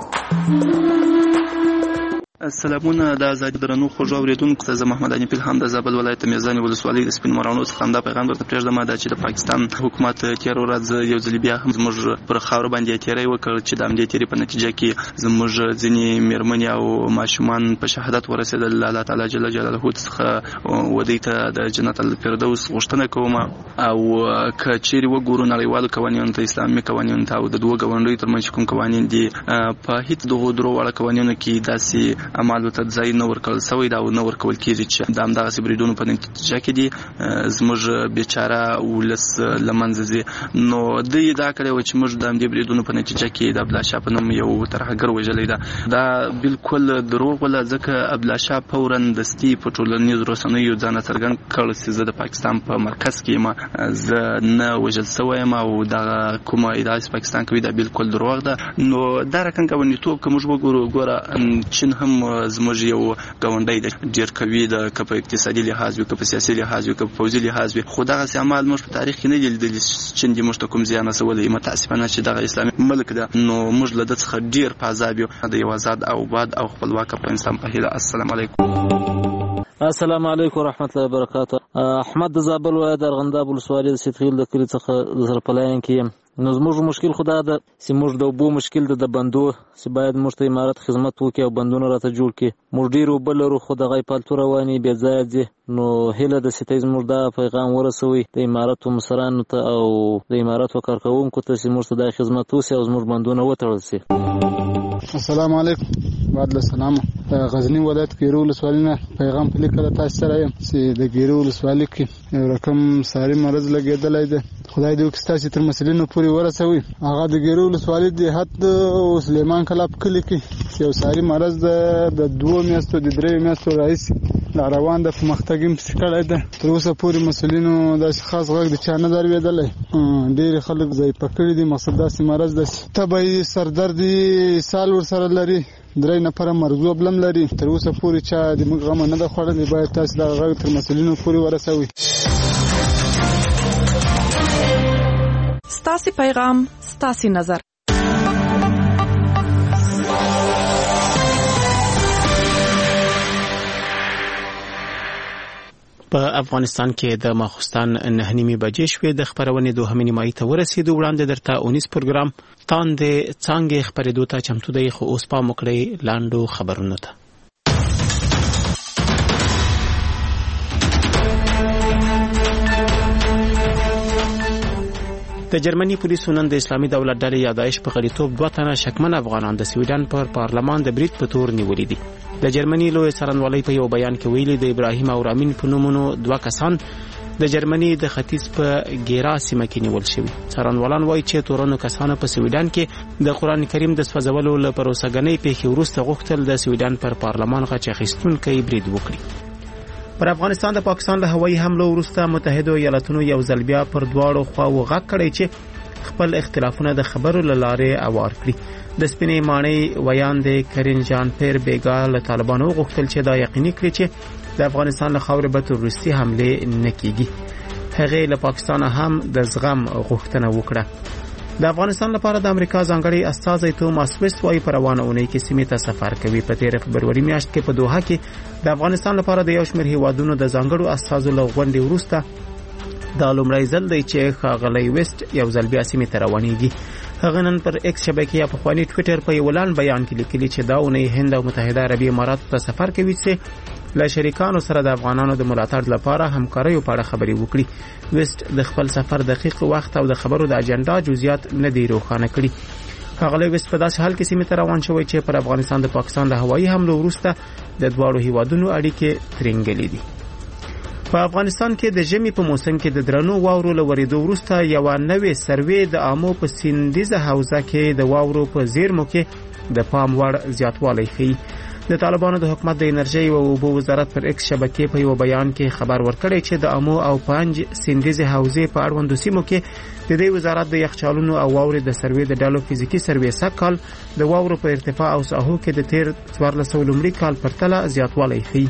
سلامونه د آزادي درنو خوږو اوریدونکو ته زه محمد انیف الهام د زابل ولایت میزان ولسوالۍ د سپین مرانو څخه همدا پیغام درته پرېږدم چې د پاکستان حکومت تیر ورځ یو ځل بیا هم زموږ پر خاوره باندې تیری وکړ چې د همدې تیری په نتیجه کې زموږ ځینې مېرمنې او ماشومان په شهادت ورسېدل. الله تعالی جل جلاله څخه ودې ته د جنت الفردوس غوښتنه کوم او که چیرې وګورو نړیوالو قوانینو ته اسلامي قوانینو ته او د دوه ګاونډیو ترمنځ کوم قوانین دي په هیڅ دغه درو واړه قوانینو کې داسې عملو ته ځای نه ورکول شوی دا او نه ورکول کېږي چې د همدغسې بریدونو په نتیجه کې دي زموږ بیچاره ولس له منځه ځي. نو دوی ادعا کړې وه چې موږ د همدې بریدونو په نتیجه کې د عبدالله په نوم یو ترهګر وژلی ده. دا بالکل دروغ وله ځکه عبدالله فورا دستي په ټولنیزو رسنیو ځان څرګند کړ چې زه د پاکستان په مرکز کې یم، زه نه وژل شوی یم او دغه کومه ادعا چې پاکستان کوي دا بالکل دروغ ده. نو دا رقم ګاونډیتوب که موږ وګورو ګوره چین هم زموږ یو ګاونډی دی ډېر قوي ده که په اقتصادي لحاظ وي که په سیاسي لحاظ وي که په پوځي لحاظ وي خو دغسې اعمال موږ په تاریخ کې نه دي لیدلي چین دې موږ ته کوم زیان رسولی متاسفانه چې دغه اسلامي ملک ده نو موږ له ده څخه ډېر په عذاب یو د یو آزاد او آباد او خپلواک افغانستان په هیله. السلام علیکم. السلام علیکم ورحمت الله وبرکاته. احمد د زابل ولایت ارغنداب ولسوالۍ د سیدخیل د کلي څخه د سرپلاین کې یم. نو زموږ مشکل خو دا ده چې موږ د اوبو مشکل ده د بندو چې باید موږ ته امارت خدمت وکړي او بندونه راته جوړ کړي. موږ ډېر اوبه لرو خو دغه پالتو روانې بې ځایه ځي. نو هیله ده چې ته زموږ دا پیغام ورسوئ د امارتو مشرانو ته او د امارتو کارکوونکو ته چې موږ ته دا خدمت وشي او زموږ بندونه وتړل شي. السلام علیکم. بعد له سلامه غزنی ولایت ګیرو ولسوالۍ نه پیغام په لیکه له تاسو سره یم چې د ګیرو ولسوالۍ کې یو رقم ساري مرض لګېدلی دی. خدای دې وکړي ستاسې تر مسلینو پورې ورسوي. هغه د ګیرو ولسوالۍ دیهات او سلیمان کلا په کلي کې یو ساري مرض د 2 میاشتو د 3 میاشتو راهیسې لا روان د پرمختګ کړی ده. تر اوسه پورې مسؤلینو داسې خاص غږ د چا نه دی اورېدلی. ډېر خلک ځای پکړي دي. مقصد داسې مرض ده تبه سردردي سال ورسره لري. 3 نفره مرغوب لم لري. تر اوسه پورې چا د موږ غم نه ده خوړلې. باید تاسو دا غږ تر مسؤلینو پورې ورسوي. ستاسو پیغام ستاسو نظر. په افغانستان کې د ماخوستن 9:30 بجې شوې. د خبرونې دوهمې نیمایي ته ورسېدو. وړاندې درته اونیس پروګرام تاندې څنګه خبرېدو ته چمتو دی. خو اوس پام وکړئ لاندو خبرونو ته. د جرمني پولیسو نن د اسلامي دولت ډلې یا داعش په غړیتوب 2 تنه شکمن افغانان د سویډن پر پارلمان د برید په تور نیولې دي. د جرمني لوی څارنوالۍ په یو بیان کې ویلي د ابراهیم او رامین په نومونو 2 کسان د جرمني د ختیځ په ګیرا سیمه کې نیول شوي. څارنوالان وایي چې تورنو کسانو په سویډن کې د قران کریم د سوځولو لپاره وسګنۍ پیښې وروسته غوښتل د سویډن پر پارلمان غچ اخیستونکي برید وکړي. پر افغانستان د پاکستان له هوایي حملو وروسته متحده ایالاتونو یو ځل بیا پر دواړو خواو غږ کړی چې خپل اختلافونه د خبرو لاره اوار کړي. د سپینې ماڼۍ ویاند کرین جان پیر بیګا له طالبانو غوښتل چې دا یقیني کړي چې د افغانستان له خاورې به تروریستي حمله نه کیږي. هغه له پاکستان هم د زغم غوښتنه وکړه. د افغانستان لپاره د امریکا ځانګړي استازی توماس ویست وايي پر روانه اونۍ کې سیمې ته سفر کوي. په 13 فبروري میاشت کې په دوحه کې د افغانستان لپاره د یو شمېر هیوادونو د ځانګړو استازو له غونډې وروسته دا لومړی ځل دی چې ښاغلی ویست یو ځل بیا سیمې ته روانېږي. هغه نن پر ایکس شبکې یا پخواني ټویټر په یو لاند بیان کې لیکلي چې دا اونۍ هند او متحده عربي اماراتو ته سفر کوي چې له شریکانو سره د افغانانو د ملاتړ لپاره همکاریو په اړه خبرې وکړي. ویست د خپل سفر دقیق وخت او د خبرو د اجنډا جزئیات نه دی روښانه کړي. ښاغلی ویست په داسې حال کې سیمې ته روان شوی چې پر افغانستان د پاکستان له هوایي حملو وروسته د دواړو هیوادونو اړیکې ترنګلې دي. په افغانستان کې د ژمي په موسم کې د درنو واورو له ورېدو وروسته یو نوې سروې د آمو په سیندیزه حوزه کې د واورو په زیرمو کې د پام وړ زیاتوالی ښیي. د طالبانو د حکومت د انرژي او اوبو وزارت پر ایکس شبکې په یو بیان کې خبر ورکړی چې د آمو او پنج سیندیزه حوزې په اړوندو سیمو کې د دې وزارت د یخچالونو او واورې د سروې د ډلو فزیکی سروې سکهال د واورو په ارتفاع او ساحو کې د تیر 1400 لومړي کال پرتله زیاتوالی ښیي.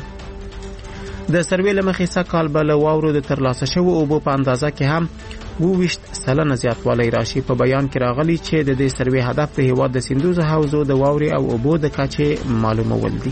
د سروې لمخې سکهال به له واورو د ترلاسه شوو اوبو په اندازه کې هم 22% زیاتوالی راشي. په بیان کې راغلی چې د دې سروې هدف د هیواد د سیندوزه حوزو د واورې او اوبو د کچې معلومول دي.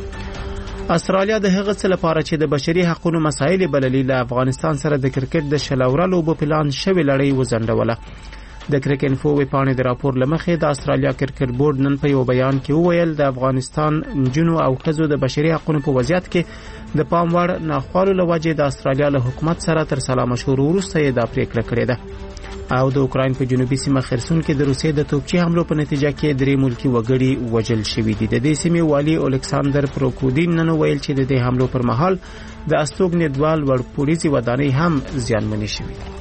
استرالیا د هغه څه لپاره چې د بشري حقوقو مسایل بللي له افغانستان سره د کرکټ د شلورل اوبو پلان شوی لړۍ وزندوله. د کرکټ انفو ویبپاڼې د راپور لمخې د استرالیا کرکټ بورډ نن په یو بیان کې وویل د افغانستان نجونو او ښځو د بشري حقوقو په وضعیت کې د پام وړ ناخوالو له وجې د استرالیا له حکومت سره تر سلا مشورو وروسته یې دا پریکړه کړې ده. او د اوکراین په جنوبي سیمه خرسون کې د روسیې د توپچي حملو په نتیجه کې 3 ملکی وګړي وژل شوي دي. د دې سیمې والي الیکساندر پروکودین نن ویل چې د دې حملو پر مهال د استوګنې دوال وړ پولیسي ودانۍ هم زیانمنې شوي دي.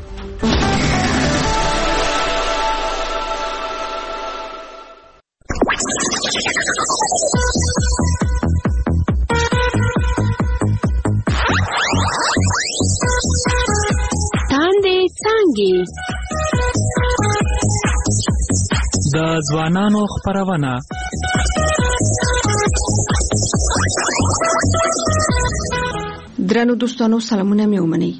د ځوانانو خبرونه درنو دوستانو سلامونه مې ومنئ.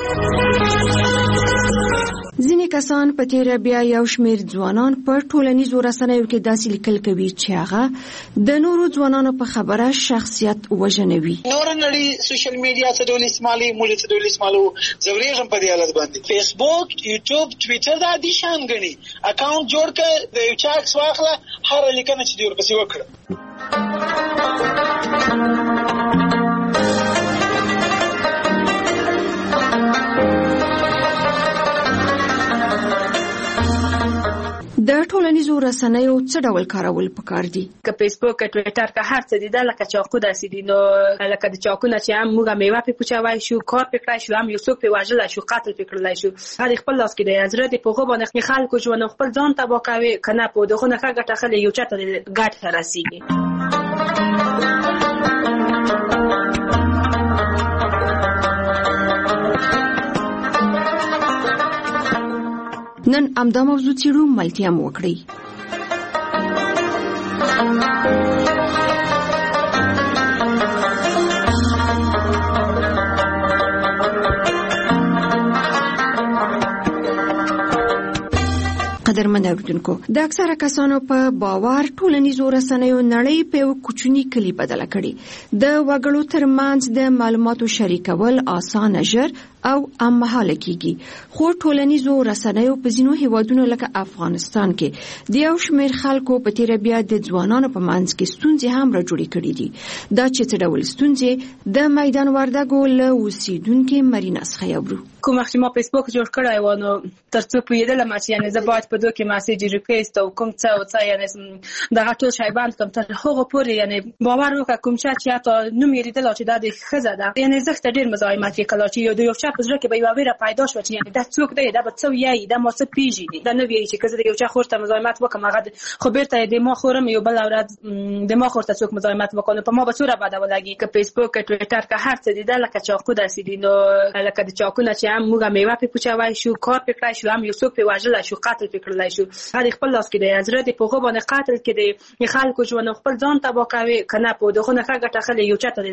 ځینې کسان په تیر بیا یو شمېر ځوانان په ټولنیزو رسنیو کې داسې لیکل کوي چې هغه د نورو ځوانانو په خبره شخصیت وژنوي. نور نړۍ سوشل میډیا څه ډول استعمالي موږ څه ډول استعمالو زورېږم په دې حالت باندې فیسبوک یوټیوب ټویټر دا دي شان غني اکاونټ جوړ کړ د یو چا عکس واخله هر لیکنه چې دی ورپسې وکړه. د ټولنیزو رسنیو څه ډول کارول پکار دي؟ که فیسبوک که ټویټر که هر څه دي دا لکه چاقو داسې دي. نو لکه د چاقونه چې هم موږ میوه پې پوچوای شو کار پې کړای شو هم یو څوک پې وژلی شو قتل پې کړلی شو هغه خپل لاس کې دی زړه دې په هغو باندې خلکو ژوند خپل ځان تباه کوي که نه په دغو نه ښه ګټه اخلي یو چا ته ګټه رسېږي. امدا موضوع څیړو ملتیا مو وکړي. قدرمن اوریدونکو، د اکثره کسانو په باور ټولنیزو رسنیو نړۍ په یو کوچني کلی بدله کړي. د وګړو ترمنځ د معلوماتو شریکول اسانه، ژر او امهاله کیږي. خو ټولنیزو رسنیو په ځینو هیوادونو لکه افغانستان کې د یو شمېر خلکو په تیره بیا د ځوانانو په منځ کې ستونزې هم راجوړې کړي دي. دا چې څه ډول ستونزې، د میدان وردګو له اوسیدونکو مرینا څخه اورو. کوم وخت ما فیسبوک جوړ کړی و نو ترڅو پوهېدلم چې یعنې زه باید په دوی کې مسیج ریکویسټ او کوم څه او څه یعنې دغه ټول شی بند کړم تر هغه پورې یعنې باور وکړه کوم چې حتی نوم یې لیدل چې دا د ښځه ده یعنې زه ته ډېر مزاحمت یې کړی چې د یو چا په زړه کې به یوه ویره پیدا شوه چې یعنې دا څوک دی، دا به څه وایي، دا ما څه پېژني، دا نه وایي چې که زه د یو چا خور ته مزاحمت وکړم هغه خو بېرته یې د ما خورم یو بل ورځ د ما خور ته څوک مزاحمت وکړي نو په ما به څومره بده ولګي. که فیسبوک که ټویټر که هر څه دي دا لکه چاقو داسې دي. نو لکه د چاقو نه چې هم موږ میوه پې پوچوی شو، کار پې کړی شو، هم یو څوک پې وژلی شو، قتل پې کړلی شو، هغه د خپل لاس کې دی. زړه د په هغو باندې قتل کې د خلکو ژوند خپل ځان تباه کوي که نه په دغو نه ښه ګټه اخلي یو چا ته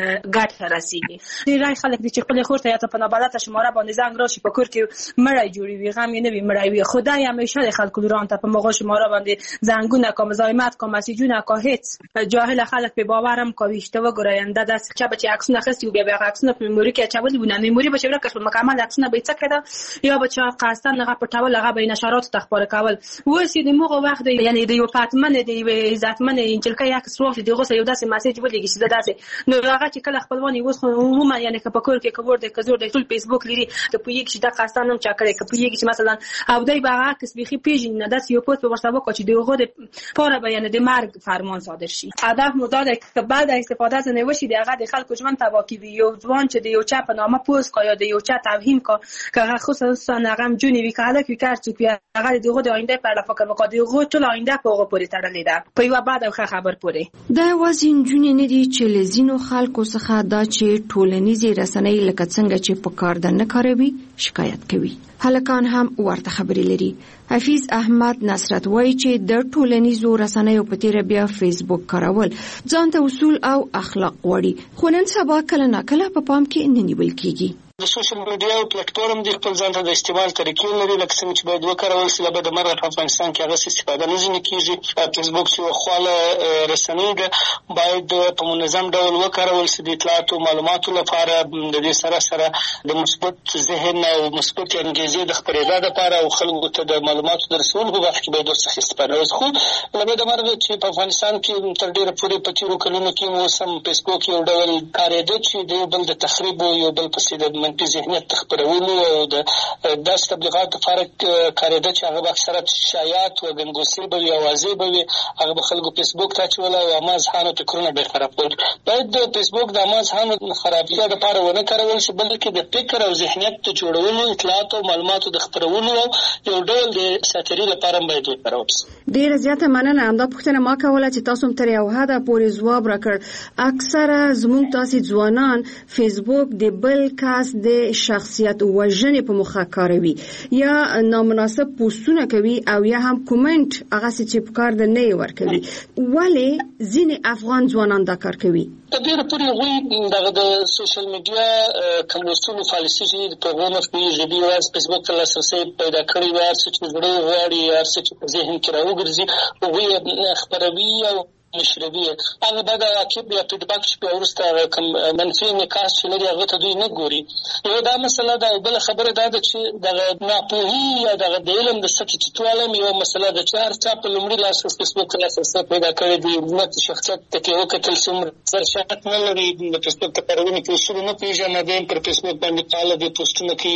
ګټه رسېږي. ډېری خلک دي چې خپلې خور ته یا ته په نابلده شماره باندې زنګ راشي په کور کې مړی جوړوي، غم یې نه وي مړی وي. خو دی همیشه د خلکو لوران ته په مغو شماره باندې زنګونه کا، مزاحمت کا، مسیجونه کا، هېڅ جاهل خلک پې باور هم کوي. اشته وګورئ دا داسې چا به چې عکسونه اخیستي وو بیا به هغه عکسونه په میموري کې اچولي وو، نه میموري به چې ورکه شول مکمل عکسونه به یې څه کېده یا به چا قصدن هغه پټول هغه به یې نشراتو ته خپاره کول. اوس یې د مغو وخت دی یعنې د یو پتمنې د یوې عزتمنې نجلکۍ عکس واخلي د هغو سره یو داسې مسیج ولېږي چې زه داسې نو هغه چې کله خپلوان یې اوس خو عموما یعنې که په کور کې که ور دی که زور دی ټول فیسبوک لري که پوهېږي چې دا قصدن هم چا کړی که پوهېږي چې مثلا او دی به هغه عکس بیخي پېژني نه داسې یو پوسټ به ورته وکړه چې د هغو دپاره به یعنې د مرګ فرمان صادر شي. هدف مو دا دی که بعد استفاده ځینې وشي د هغه د خلکو ژوند تباه کړي. یو ځوان چې د یو چا په نامه پوسټ کا یا د یو چا توهین کا که هغه خصوصا هغه هم جونې وي که هلک وي که هر څوک وي هغه د هغو د آینده په اړه فکر وکړه. د هغو ټول آینده په هغو پورې تړلې ده په یوه بد او ښه خبر پورې. دا یوازې نجونې نه دي چې له ځینو خلکو څخه دا چې ټولنیزې رسنۍ لکه څنګه چې په کار ده نه کاروي شکایت کوي. هلکان هم ورته خبرې لري. حفیظ احمد نصرت وایي چې د ټولنیزو رسنیو په تیره بیا فیسبوک کارول ځان ته اصول او اخلاق غواړي، خو نن سبا کله ناکله په پام کې نه نیول کېږي. د سوشل میډیا او پلیټفارم د خپل ځان ته د استعمال طریقې لري لکه څنګه چې باید وکارول شي. له بده مرغه په افغانستان کې هغه استفاده نه ځینې کېږي. فیسبوک چې یوه خواله رسنۍ ده باید په منظم ډول وکارول شي د اطلاعاتو او معلوماتو لپاره. د دې سره سره د مثبت ذهن او مثبت انګیزې د خپرېدا لپاره او خلکو ته د معلوماتو د رسولو په وخت کې باید ورڅخه استفاده وشي. خو له بده مرغه چې په افغانستان کې تر ډېره پورې په تېرو کلونو کې اوس هم فیسبوک یو ډول کارېده چې د یو بل د تخریب او یو بل پسې د منفي ذهنیت خپرولو او د داسې تبلیغاتو لپاره کارېده چې هغه به اکثره شایعات و ګنګوسې به وي، اوازې به وي، هغه به خلکو فیسبوک ته اچوله او عامه ذهانو فکرونه به یې خراب کول. باید د فیسبوک د عامه ذهانو خرابتیا لپاره ونه کارول شي بلکې د فکر او ذهنیت د جوړولو، اطلاعاتو او معلوماتو د خپرولو او یو ډول د ساتري لپاره باید وکارول شي. ډېره زیاته مننه. همدا پوښتنه ما کوله چې تاسو هم تر یو حده پورې ځواب راکړ. اکثره زموږ تاسې ځوانان فیسبوک د بل کس د شخصیت وژنې په موخه کاروي یا نامناسب پوسټونه کوي او یا هم کومنټ هغه څه چې په کار ده نه یې ورکوي. ولې ځینې افغان ځوانان دا کار کوي؟ په ډېره پورې هغوی دغه د سوشل میډیا کوم لوستلو پالیسي چې په هغو مخ کېږي دوی یوازې فیسبوک ته لاسرسی پیدا کړی وي. هر څه چې زړه غواړي، هر څه چې په ذهن کې راوګرځي هغوی یې خپروي او مشربي. هغه بعد عقب یا فیډبک چې بیا وروسته کوم منفي انعکاس چې لري هغه ته دوی نه ګوري. یو دا مسله ده. بله خبره دا ده چې دغه ناپوهي یا دغه د علم د سطحې ټیټوالی هم یوه مسله ده چې هر چا په لومړي لاس فیسبوک ته لاسرسی پیدا کړی دی. زموږ شخصیت ته کې وکتل چې عمر زر شاعت نه لري، د فیسبوک ته کارونې کې اصول نه پېژنه، دی هم پر فیسبوک باندې فعاله دی، پوسټونه کوي،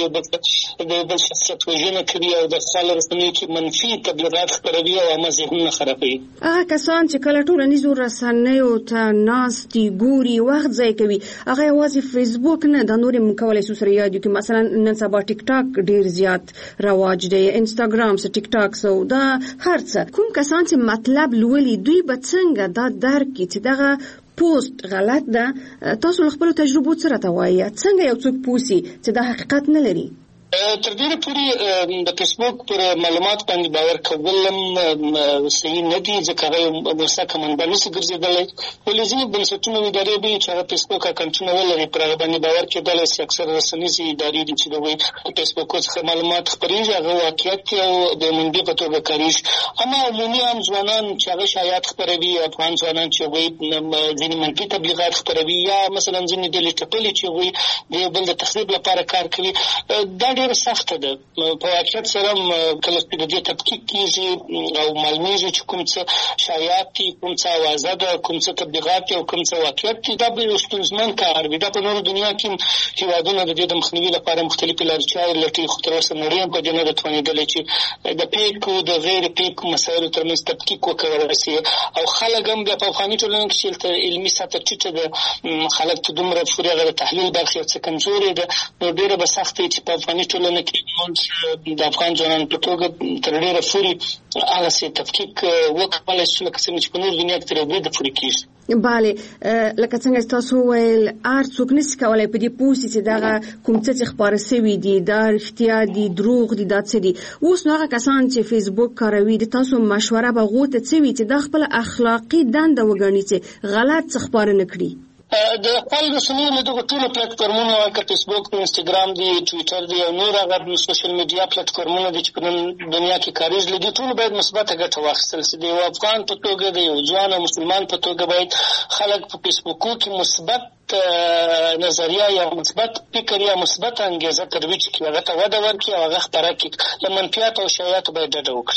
د بل شخصیت وژنه کوي او د خپل رسنیو کې منفي تبلیغات خپروي او عامه ذهنونه خرابوي. هغه کسان چې کله ټولنیزو رسنیو ته ناستي ګوري وخت ضایع کوي هغه یوازې فیسبوک نه د نورې موږ کولی شو سره یاد یو کې مثلا نن سبا ټیک ټاک ډېر زیات رواج دی، انسټاګرام سه ټیک ټاک سو دا هر څه. کوم کسان چې مطلب لولي دوی به څنګه دا درک کړي چې دغه پوسټ غلط ده؟ تاسو خپل تجربو سره ته وایي څنګه یو څوک پوسی چې دا حقیقت نه لري؟ تر ډیره پورې د فیسبوک پر معلومات باندې باور کول صحیح نه دي، ځکه هغه مستقه منبع نشي ګرځېدلی. ولې ځینې بنسټونه او ادارې به چې هغه فیسبوک اکاونټونه ولري پر هغه باندې باور کېدلی شي. اکثر رسنیزې ادارې دي چې د هغوی د فیسبوک څخه معلومات خپرېږي هغه واقعیت دي او د منبع په توګه کارېږي. اما عمومي عام ځوانان چې هغه شایعات خپروي، افغان ځوانان چې هغوی ځینې منفي تبلیغات خپروي یا مثلا ځینې ډلې ټپلې چې هغوی د یو بل د تخریب لپاره کار کوي، دا ډېره سخته ده. په واقعیت سره کله چې د دې تحقیق کېږي او معلومېږي چې کوم څه شایعات دي، کوم څه اوازه ده، کوم څه تبلیغات دي او کوم څه واقعیت دي، دا به یو ستونزمن کار وي. دا په نورو دنیا کې هېوادونه د دې د مخنیوي لپاره مختلفې لارې چارې لټوي، خو تر اوسه نړۍ هم په دې نه ده توانېدلې چې د پیکو د غیر پیکو مسایلو ترمنځ تحقیق وکړی شي. او خلک هم بیا په افغاني ټولنه کې چې علمي سطح ټیټه ده، خلک ته دومره پورې هغه د تحلیل برخې څه کمزورې ده، نو ډېره به سخته وي چې په افغاني ټولنه کې د افغان ځوانانو په توګه تر ډېره پورې هغسې تفکیک وکړلی شو لکه څنګه چې په نورو دنیا کې تر یو برید پورې کېږي. بله، لکه څنګه تاسو وویل هر څوک نشي کولی په دې پوه شي چې دغه کوم څه چې خپاره شوي دي دا رښتیا دي دروغ دي دا څه دي. اوس نو هغه کسان چې فیسبوک کاروي د تاسو مشوره به هغو ته څه وي چې دا خپله اخلاقي دنده وګڼي چې غلط څه خپاره نه کړي؟ د خپل رسنیو له دغو ټولو پلیټفارمونو که فیسبوک دی، انسټاګرام دی، ټویټر دی او نور هغه سوشل میډیا پلیټفارمونه دي چې په نن دنیا کې کارېږي، له دې ټولو باید مثبته ګټه واخیستل شي. د یو افغان په توګه، د یو ځوان او مسلمان په توګه باید خلک په فیسبوکو کې مثبت نظریه یا مثبت فکر یا مثبت انګیزه ترویج کړي، هغه ته وده ورکړي او هغه خپره کړي. له منفیاتو او شایعاتو باید ډډه وکړي.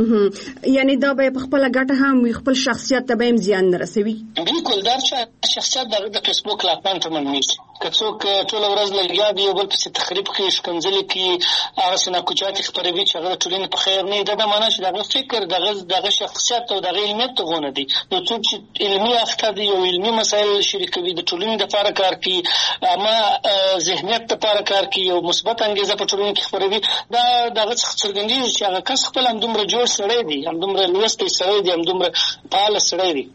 یعنی دا به په خپل ګټه هم وي، خپل شخصیت ته به هم زیان نه رسوي. بالکل دا شخصیت د فیسبوک لاپان ته منمیږي. که څوک ټوله ورځ لګیا دی یو بل پسې تخریب کوي، ښکنځلې کوي، هغسې ناکوچات یې خپروي چې هغه د ټولنې په خیر نه وي، دا معنا چې د هغه فکر، د هغه شخصیت او د هغه علمیت ته غونه دی. نو څوک چې علمي اخته دی او علمي مسایل شریکوي، د ټولنې دپاره کار کوي، اما ذهنیت دپاره کار کوي او مثبت انګیزه په ټولنې کې خپروي، دا د هغه څخه څرګندېږي چې هغه کس خپل همدومره جوړ سړی دی، همدومره لوستی سړی دی، همدومره فعاله سړی دی.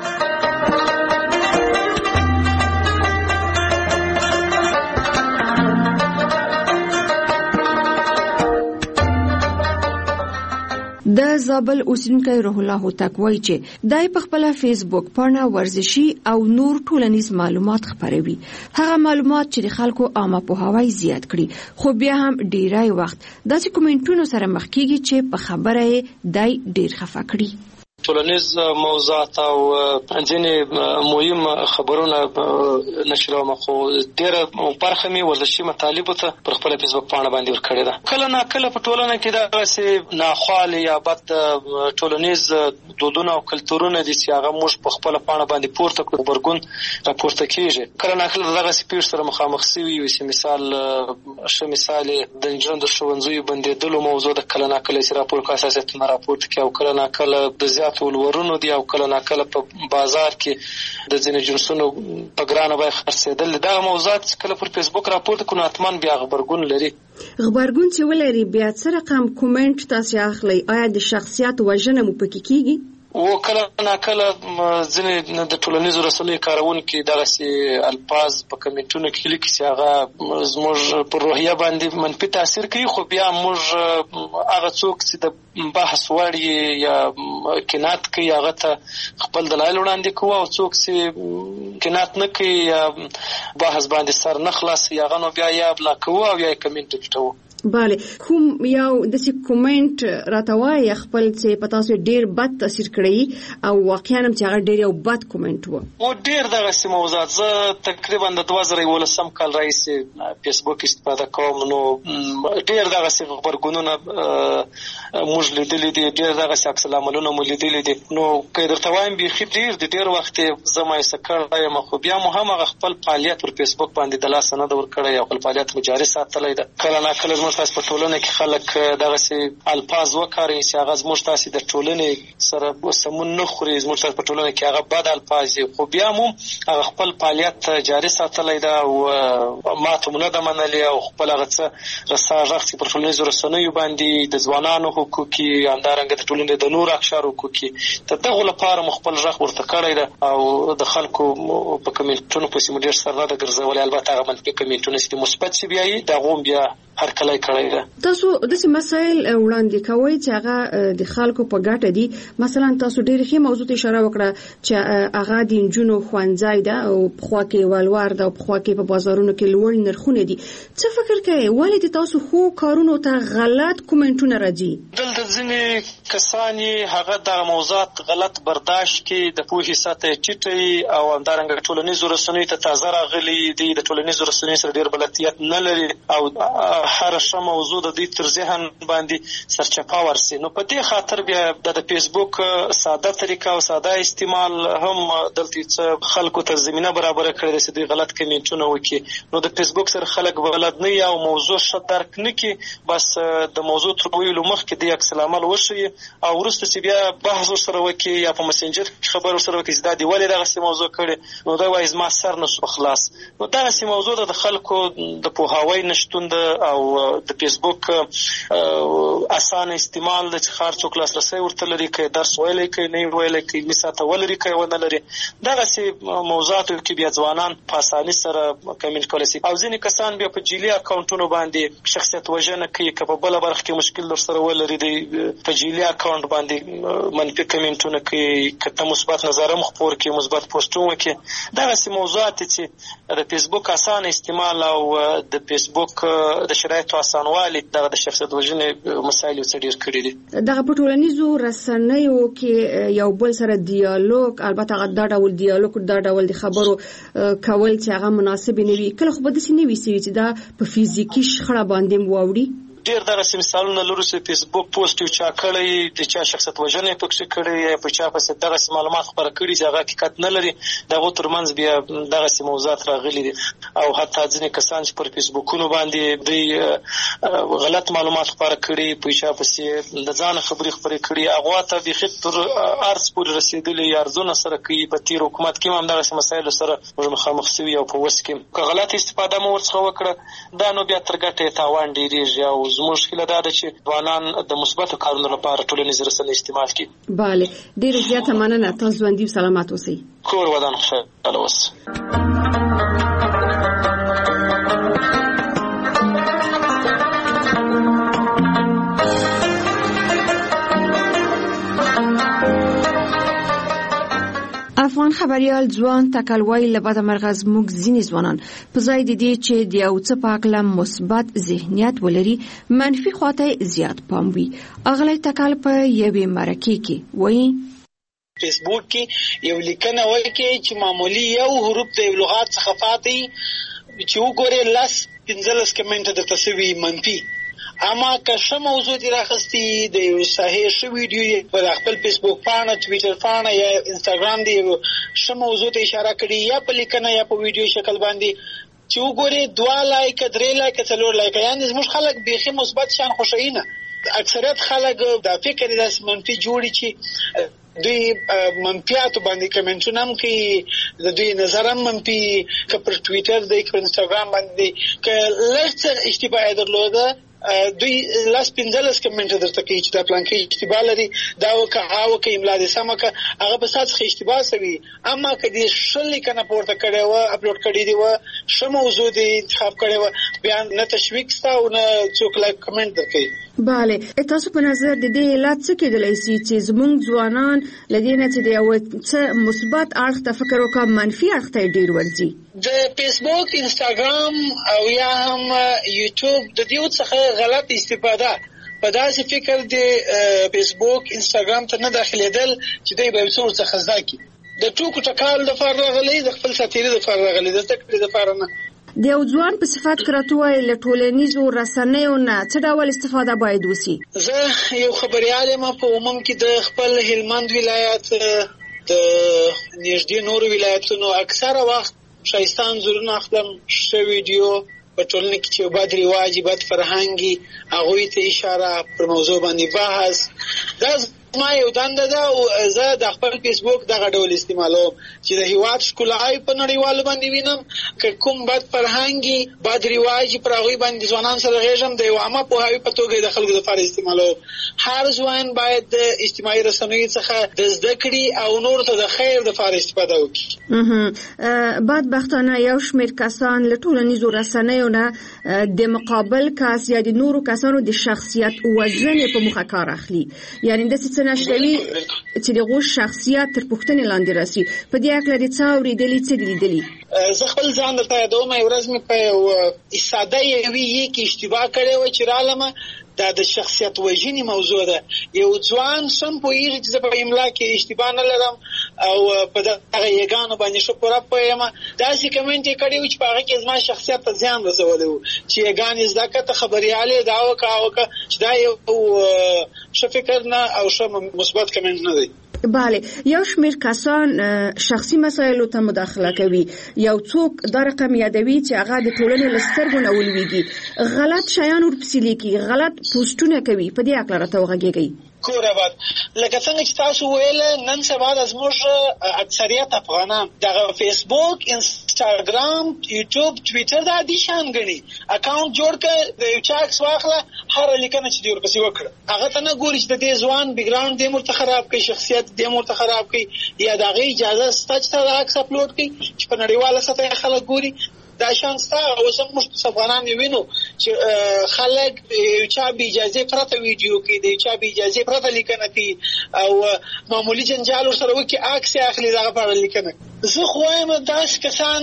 د زابل اوسیدونکی روح الله هوتک وایي چې دای په خپل فیسبوک پاڼه ورزشي او نور ټولنیز معلومات خپروي. هغه معلومات چې د خلکو عامه پوهاوی زیات کړي، خو بیا هم ډیری وخت داسې کومنټونو سره مخ کیږي چې په خبره یې دای ډیر خفه کړي. ټولنیز موضوعات او ځینې مهم خبرونه نشروم، خو ډېره برخه مې ورزشي مطالبو ته پر خپله فیسبوک پاڼه باندې ورکړې ده. کله ناکله په ټولنه کې دغسې ناخوالې یا بد ټولنیز دودونه او کلتورونه دي چې هغه موږ په خپله پاڼه باندې پورته کړو، غبرګون راپورته کېږي. کله ناکله د دغسې پېښو سره مخامخ سوي یو چې ښه مثال د نجونو د ښوونځیو بندېدلو موضوع ده. کله ناکله چې راپور په اساسیتونه راپورته کړي او کله ناکله د زیات ولورونو دي او کله ناکله په بازار کې د ځینې جنسونو په ګرانه بیه خرڅېدل. دغه موضوعات چې کله پر فیسبوک راپورته کړو نو حتما بیا غبرګون لري. غبرګون چې ولري بیا څه رقم کومنټ تاسې اخلئ؟ آیا د شخصیت وژنه مو پکې کېږي؟ و کله ناکله ځینې د ټولنیزو رسنیو کاروونکي دغسې الفاظ په کمنټونو کې لیکي چې هغه زموږ پر روحیه باندې منفي تاثیر کوي، خو بیا موږ هغه څوک چې د بحث وړ یا قناعت کوي هغه ته خپل دلایل وړاندې کوو، او څوک چې قناعت نه کوي یا بحث باندې سر نه خلاصوي هغه نو بیا یا بلاک کوو او یا یې کمنټ ډیلیټوو. بله، کوم یو داسې کومنټ راته وایي خپل چې په تاسو ډېر بد تاثیر کړی او واقعا هم چې هغه ډېر یو بد کومنټ و؟ ډېر دغسې موضوعات. زه تقریبا د 2011 کال راهیسې فیسبوک استفاده کوم، نو ډېر دغسې غبرګونونه موږ لیدلي دي، ډېر دغسې عکس العملونه مو لیدلي دي. نو که درته وایم بیخي ډېر د ډېر وخت زه مایوسه کړی یم، خو بیا مو هم هغه خپل فعالیت پر فیسبوک باندې د لاسه نه ده ورکړی او خپل فعالیت مو جاري ساتلی ده. کله ناکله زموږ تاسې په ټولنه کې خلک دغسې الفاظ وکاروي چې هغه زموږ تاسې د ټولنې سره سمون نه خوري، زموږ تاسې په ټولنه کې هغه بد الفاظ دي، خو بیا مو هغه خپل فعالیت جاري ساتلی ده او ماته مو نه ده منلې او خپل هغه څه رسا غږ چې پر ټولنیزو رسنیو باندې د ځوانانو حقوقي همدارنګه د ټولنې د نور اقشارو حقوقي د دغو لپاره مو خپل غږ ورته کړی ده او د خلکو په کمنټونو پسې مو ډېر سر نه ده ګرځولی. البته هغه منفي کمنټونه چې مثبت چې بیا یي د هغو بیا هر کلی کړی ده. تاسو د څه مسایل وړاندې کوئ چې هغه د خلکو په ګټه دي؟ مثلا تاسو ډېر ښه موضوع ته اشاره وکړه چې هغه د نجونو ښوونځی ده او په خوا کې ولور ده او په خوا کې په بازارونو کې لوړ نرخونه دي. څه فکر کوئ ولې تاسو خو کارونو ته غلط کومنټونه راځي؟ دلته ځینې کسان هغه د موضوعات غلط برداشت کې د پوهې سطح ټیټوي او همدارنګه ټولنیزو رسنیو ته تازه راغلي دي، د ټولنیزو رسنیو سره ډېر بلدیت نه لري او هر ښه موضوع د دوی تر ذهن باندې سرچپه ورسي. نو په دې خاطر بیا د فیسبوک ساده طریقه او ساده استعمال هم دلته خلکو ته زمینه برابر کړې ده چې دوی غلط کمنټونه وکړي. نو د فیسبوک سره خلک بلد نه یا موضوع ښه درک نه کړي، بس د موضوع تر ویلو مخکې د عکس العمل وشي او وروسته چې بیا بحث ورسره وکړي یا په مسنجر خبر ورسره وکړي چې دا دی ولې دغسې موضوع کړې، نو دا وایي زما سر نه شو خلاص. نو دغسې موضوع د خلکو د پوهاوی نشتون ده او د فیسبوک اسانه استعمال د هر څوک لاسرسی ورته لري، که درس ویلی که نه ویلی، که علمي سطحه ولري که ونه لري. دغسې موضوعاتو کې بیا ځوانان په اساني سره کمنټ کولی شي او ځینې کسان بیا په جعلي اکاونټونو باندې شخصیت وژنه کوي. که په بله برخه کې مشکل درسره ولري دی په جعلي اکاونټ باندې منفي کمنټونه کوي، که ته مثبت نظر هم خپور کړي، مثبت پوسټونه وکړي. دغسې موضوعات چې د فیسبوک اسانه استعمال او د فیسبوک د شرایطو اسانوالي دغه د شخصیت وژنې مسایل یو څه ډېر کړي دي. دغه په ټولنیزو رسنیو کې یو بل سره دیالوګ، البته دا ډول دیالوګ دا ډول د خبرو کول چې هغه مناسب نه وي، کله خو به داسې نه وي چې دا په فزیکي شخړه باندې واوړي. ډېر دغسې مثالونه لرو چې فیسبوک پوسټ یو چا کړی، د چا شخصیت وژنه یې پکښې کړې یا په چا پسې دغسې معلومات خپاره کړي چې هغه حقیقت نه لري. د هغو تر منځ بیا دغسې موضوعات راغلي دي او حتی ځینې کسان چې پر فیسبوکونو باندې دوی غلط معلومات خپاره کړي، په چا پسې د ځانه خبرې خپرې کړي، هغو ته بیخي تر عرض پورې رسېدلي یا عرضونه سره کوي. په تېر حکومت کې هم همدغسې مسایلو سره موږ مخامخ سوي او په وس کې که غلط استفاده مو ورڅخه وکړه دا نو بیا تر ګټې تاوان ډېرېږي او زموږ هیله دا ده چې ځوانان د مثبتو کارونو لپاره ټولنیز رسنۍ استعمال کړي. بله، ډېره زیاته مننه. تاسو ژوندي او سلامت اوسئ. کور ودان خوشحاله اوسئ. افغان خبريال ځوان تکلوي لبد مرغز موږ ځینې ځوانان په ځای د دې چې د یو څه په اړه مثبت ذهنیت ولري منفي خواته زیات پام وي. اغلی تکل په یوې مرکه کې وایي فیسبوک کې یو لیکنه وایي چې معمولی یو حروف د لغات څخه فاتي چې وګوري 15 کمنټ درته سوي منفي. اما که څه موضوع دی راخستی د یو صحیح شو ویډیو په خپل فیسبوک پاڼه، ټویټر پاڼه یا انستګرام دی څه موضوع ته اشاره کړي یا په لیکنه یا په ویډیو شکل باندې چې وګوري 2 لایک 3 لایک 4 لایک، یعنی زموږ خلک بیخي مثبت شان خوشاینه. اکثریت خلک دا فکر داس منفي جوړي چې دوی منفیاتو باندې کمنټونه هم کوي، د دوی نظر هم منفي، که پر ټویټر دی که انستګرام باندې که لږ اشتباه درلوده دوی 15 کمنټ درته کوي چې دا پلان کې اشتباه لري، دا وکه املا دې سمه که هغه په سات څخه اشتباه سوي. اما که دې شل کنه پورته کړی و اپلوډ کړی دی و څه موضوع دې انتخاب کړی و بیا نه تشویق ستا او نه څوک لایک کمنټ درکوي. بله، تاسو په نظر د دې علت څه کېدلی شي چې زموږ ځوانان له دې نه چې د یو څه مثبت اړخ ته فکر وکړي منفي اړخ ته ډېر ورځي؟ د فیسبوک، انستګرام او یا هم یوټیوب د دې څخه غلط استفاده په داسې فکر د فیسبوک انستګرام ته نه داخلېدل چې دوی به څور څخه زده کړي. د ټوکو ټکال لپاره راغلي، د خپل ساتیري لپاره راغلي، د زده کړې لپاره نه. د یو ځوان په صفات کراتوي له ټولنیزو رسنیو نه څه ډول استفاده باید وشي؟ زه یو خبريال یم په عموم کې د خپل هلمند ولایت د نږدې نورو ولایتونو اکثره وخت شایستان زورونه اخلم، ښه ویډیو په ټولنه کې چې بد رواج بد فرهنګي هغوی ته اشاره پر موضوع باندې بحث دا ما یو دنده ده او زه د خپل فیسبوک دغه ډول استعمالوم چې د هیواد ښکلاوې په نړیوالو باندې وینم که کوم بد فرهنګي بد رواجي پر هغوی باندې ځوانان سره غېږم د یو عامه پوهاوي په توګه د خلکو لپاره استعمالوم. هر ځوان باید د اجتماعي رسنیو څخه د زده کړې او نورو ته د خیر لپاره استفاده وکړي. بدبختانه یو شمېر کسان له ټولنیزو رسنیو نه د مقابل کس یا د نورو کسانو د شخصیت وژنې په موخه کار اخلي. یعنې داسې څه نشوي چې دغه شخصیت تر پوښتنې لاندې راسي. په دې اړه د څه اورېدلي څه لیدلي؟ زه خپل ځان درته یادوم. یو ورځ مې په یو ساده یوې کې اشتباه کړې وه چې رالمه دا د شخصیت وژنې موضوع ده. یو ځوان سم پوهېږي چې زه په املا کې اشتباه نه لرم او په دغه یګانو باندې ښه پوره پوهېږم. داسې کمنټ یې کړی و چې په هغه کې زما شخصیت ته زیان رسولی و چې یګانې زده کړه ته خبریال یې دا وکړه چې دا یو ښه فکر نه او ښه مثبت کمنټ نه دی. بله، یو شمېر کسان شخصي مسایلو ته مداخله کوي. یو څوک دا رقم یادوي چې هغه د ټولنې له سترګو نه ولویږي، غلط شیان ورپسې لیکي، غلط پوسټونه کوي. په دې اړه راته وغږیږئ. کور آباد. لکه څنګه چې تاسو ویل نن سبا د زموږ اکثریت افغانان دغه فیسبوک، انسټاګرام، یوټیوب، ټویټر دا دي شان غني اکاونټ جوړ کړ، د یو چا عکس واخله، هر لیکنه چې دی ورپسې وکړه. هغه ته نه ګوري چې د دې ځوان بیک ګراوند دې مرته خراب کړي، شخصیت دې مرته خراب کړي، یا د هغې اجازه شته چې دا عکس اپلوډ کړي چې په نړیواله سطحه خلک ګوري. دا شان ستا اوس هم موږ افغانان وینو چې خلک یو چا بې اجازې پرته ویډیو کوي، د یو چا بې اجازې پرته لیکنه کوي او معمولي جنجال ورسره وکړي، عکس یې اخلي، دغه په اړه لیکنه. زه خو وایم داسې کسان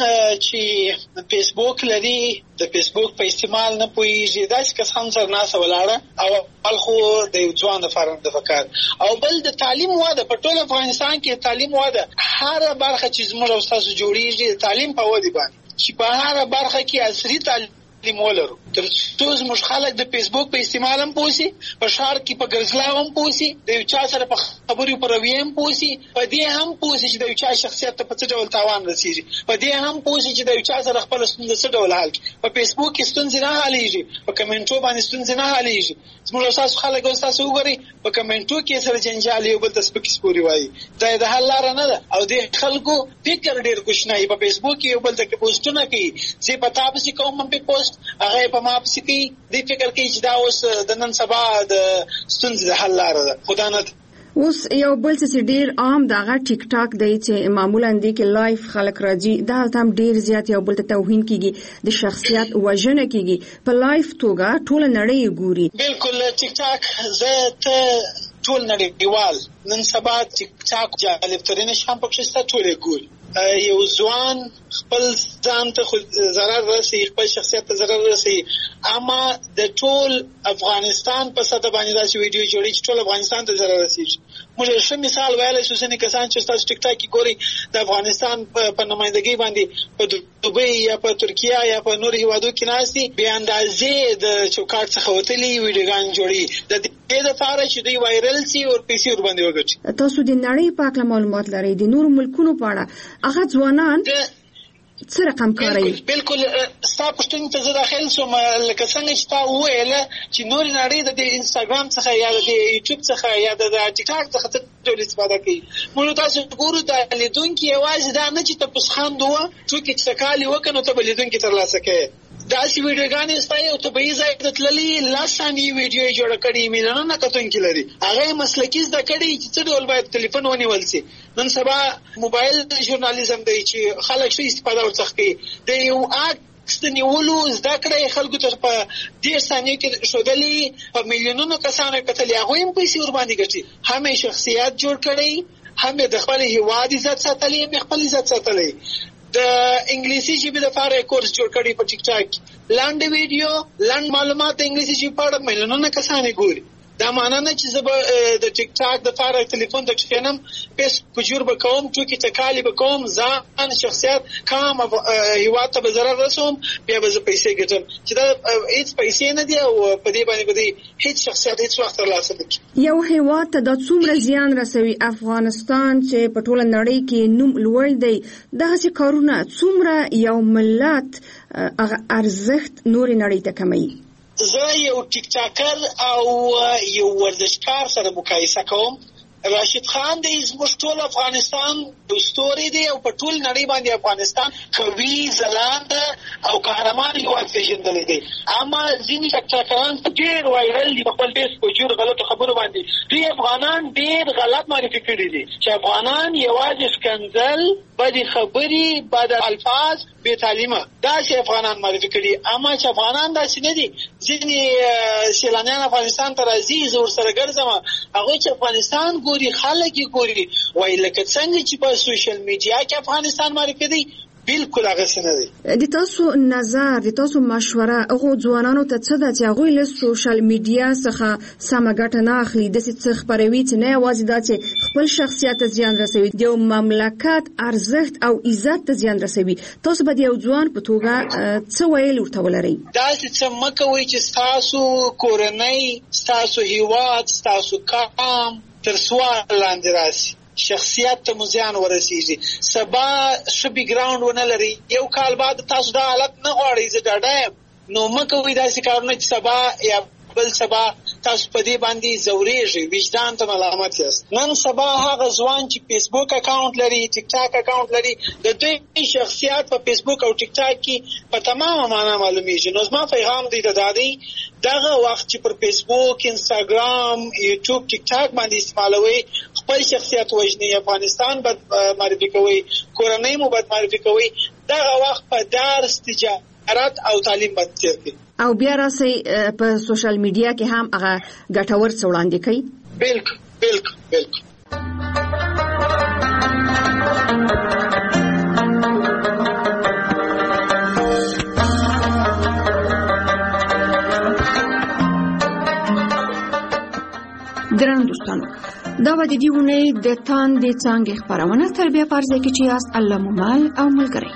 چې فیسبوک لري، د فیسبوک په استعمال نه پوهېږي، داسې کسان سره ناسته ولاړه او اول خو د یو ځوان لپاره د فکر او بل د تعلیم وده. په ټول افغانستان کې تعلیم وده، هره برخه چې زموږ او ستاسو جوړېږي د تعلیم په ودې باندې چې په هره برخه کې عصري تعلیم ولرو. تر څو زموږ خلک د فیسبوک په استعمال هم پوسي، په ښار کې په ګرځلاو هم پوسي، د یو چا سره په خبرو په رویې هم پوسي، په دې هم پوسي چې د یو چا شخصیت ته په څه ډول تاوان رسېږي، په دې هم پوسي چې د یو چا سره خپله ستونزه څه ډول حل کړي. په فیسبوک کې ستونزې نه حلېږي، په کمنټو باندې ستونزې نه حلېږي. زموږ او ستاسو خلک اوس تاسو وګورئ په کمنټو کې سره جنجال یو بل ته سپکې سپورې وایي، دا د حل لاره نه ده. او د خلکو فکر ډېر کوچنی، په فیسبوک کې یو بل ته پوسټونه کوي، زه په تا پسې کوم هم پې پوسټ، هغه په ما پسې کوي، دوی فکر کوي چې دا اوس د نن سبا د ستونزې د حل لاره ده، خو دا نه ده. اوس یو بل څه ډیر عام دغه ټیک ټاک دی چې معمولا دی کې لایف خلک راځي، دا هم ډیر زیات یو بل ته توهین کیږي، د شخصیت وژنه کیږي، په لایف توګه ټول نړۍ ګوري. بالکل ټیک ټاک زه ته ټول نړیوال نن سبا ټیک ټاک جالب ترين شام پکې ستا ټول ګوري. یو ځوان خپل ځان ته ضرر رسي، خپل شخصیت ته ضرر رسي، اما د ټول افغانستان په سطح باندې داسې ویډیو جوړي چې ټول افغانستان ته ضرر رسیږي. موږ ښه مثال ویلی شو، ځینې کسان چې ستاسو ټیک ټاک کې ګوري د افغانستان په نمایندګۍ باندې په دوبۍ یا په ترکیه یا په نورو هیوادو کې ناست دي، بې اندازې د چوکاټ څخه وتلي ویډیوګانې جوړي د دې لپاره چې دوی وایرل سي او پیسې ورباندې وګټي. تاسو د نړۍ په اړه معلومات لرئ، د نورو ملکونو په اړه هغه ځوانان څه رقم کوي؟ بالکل ستا پوښتنې ته زه داخل شوم. لکه څنګه چې تا وویله چې نورې نړۍ د انسټاګرام څخه یا د یوټیوب څخه یا د ټیک ټاک څخه څه ډول استفاده کوي. موږ تاسو ګورو د لیدونکي یوازې دا نه چې تپوسخاند وه ټوکې چټکالې وکړه نو ته به لیدونکي ترلاسه کوې. داسې ویډیوګانې ستا یو طبیعي ځای ته تللي 10 ثانیې ویډیو یې جوړه کړې، میلیونونه کتونکي لري، هغه یې مسلکي زده کړي چې څه ډول باید تلیفون ونیول سي. نن سبا موبایل ژورنالیزم دی چې خلک ښه استفاده ورڅخه کوي. د یو عکس د نیولو زده کړه خلکو ته په 10 ثانیو کې ښودلي، په میلیونونو کسانو یې کتلي، هغوی هم پیسې ورباندې ګټي. هم یې شخصیت جوړ کړی، هم یې د خپل هېواد عزت ساتلی، هم یې خپل عزت ساتلی. د انګلیسي ژبې لپاره کورس جوړ کړی په ټیک ټاک، لاندې ویډیو لاند معلومات د انګلیسي ژبې په اړه میلیونونه کسان یې ګوري. دا معنی نه چې زه به د ټیک ټاک دپاره تلیفون ته کښېنم، پیس پجور به کوم، ټوکې ټکالې به کوم، ځان شخصیت کام هېواد ته به ضرر رسوم، بیا به زه پیسې ګټم، چې دا هېڅ پیسې نه دي او په دې باندې به هېڅ شخصیت هېڅ وخت ترلاسه نه کړي. یو هېواد ته دا څومره زیان رسوي؟ افغانستان چې په ټوله نړۍ کې نوم لوړ دی، دغسې کارونه څومره یو ملت هغه ارزښت نورې نړۍ ته کموي؟ زه یو ټیک ټاکر او یو ورزشکار سره مقایسه کوم. راشد خان دی زموږ ټول افغانستان ستوري دی او په ټول نړۍ باندې افغانستان قوي ځلانده او قهرمان هیواد پېژندلی دی. اما ځینې ټکټاکران ډېر وایرل دي په خپل فیسبوک جوړ غلطو خبرو باندې. دوی افغانان ډېر غلط معرفي کړي دي چې افغانان یوازې ښکنځل، بدې خبرې، بد الفاظ، بې تعلیمه داسې افغانان معرفي کړي. اما چې افغانان داسې نه دي. ځینې سیلانیان افغانستان ته راځي، زه ورسره ګرځم، هغوی چې افغانستان ګوري، خلک یې ګوري، وایي لکه څنګه چې په سوشل میډیا کې افغانستان معرفي دی، بالکل هغه څه نه دی. د تاسو نظر، د تاسو مشوره هغو ځوانانو ته څه ده چې هغوی له سوشل میډیا څخه سمه ګټه نه اخلي، داسې څه خپروي چې نه یوازې دا چې خپل شخصیت ته زیان رسوي، د یو مملکت ارزښت او عزت ته زیان رسوي؟ تاسو به د یو ځوان په توګه څه ویل ورته ولرئ؟ داسې څه مه کوئ چې ستاسو کورنۍ، ستاسو هیواد، ستاسو قام تر سوال لاندې راسي، شخصیت ته مو زیان ورسیږي، سبا ښه بیکګراوند ونه لري، یو کال بعد تاسو دا حالت نه غواړئ، زه ډاډه یم. نو مه کوئ داسې کارونه چې سبا یا بل سبا تاسو په دې باندې ځورېږئ، وجدان ته ملامت یاست. نن سبا هغه ځوان چې فیسبوک اکاونټ لري، ټیک ټاک اکاونټ لري، د دوی شخصیت په فیسبوک او ټیک ټاک کې په تمامه معنا معلومیږي. نو زما پیغام دی ته دا دی، دغه وخت چې پر فیسبوک، انستاګرام، یوټیوب، ټیک ټاک باندې استعمالوي، خپل شخصیت وژني، افغانستان بد معرفي کوي، کورنۍ مو بد معرفي کوي، دغه وخت په درس، تجارت او تعلیم باندې تیر کړئ. او بیا راسي په سوشل میډیا کې هم هغه ګټور څه وړاندې کوي؟ بالکل بالکل بالکل. ګران دوستانو، دا و د دې اونۍ د تاندې څانګې خپرونه. تر بیا په ارزه کې چې یاست الله مو مال او ملګری.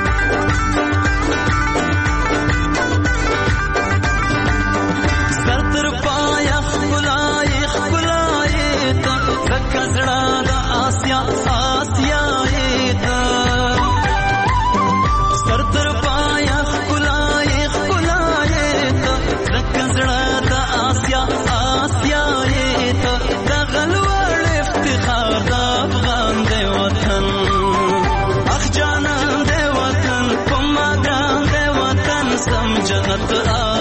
سرت جنت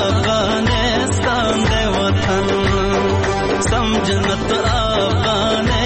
افغانستان دی وطن سم جنت افغانستان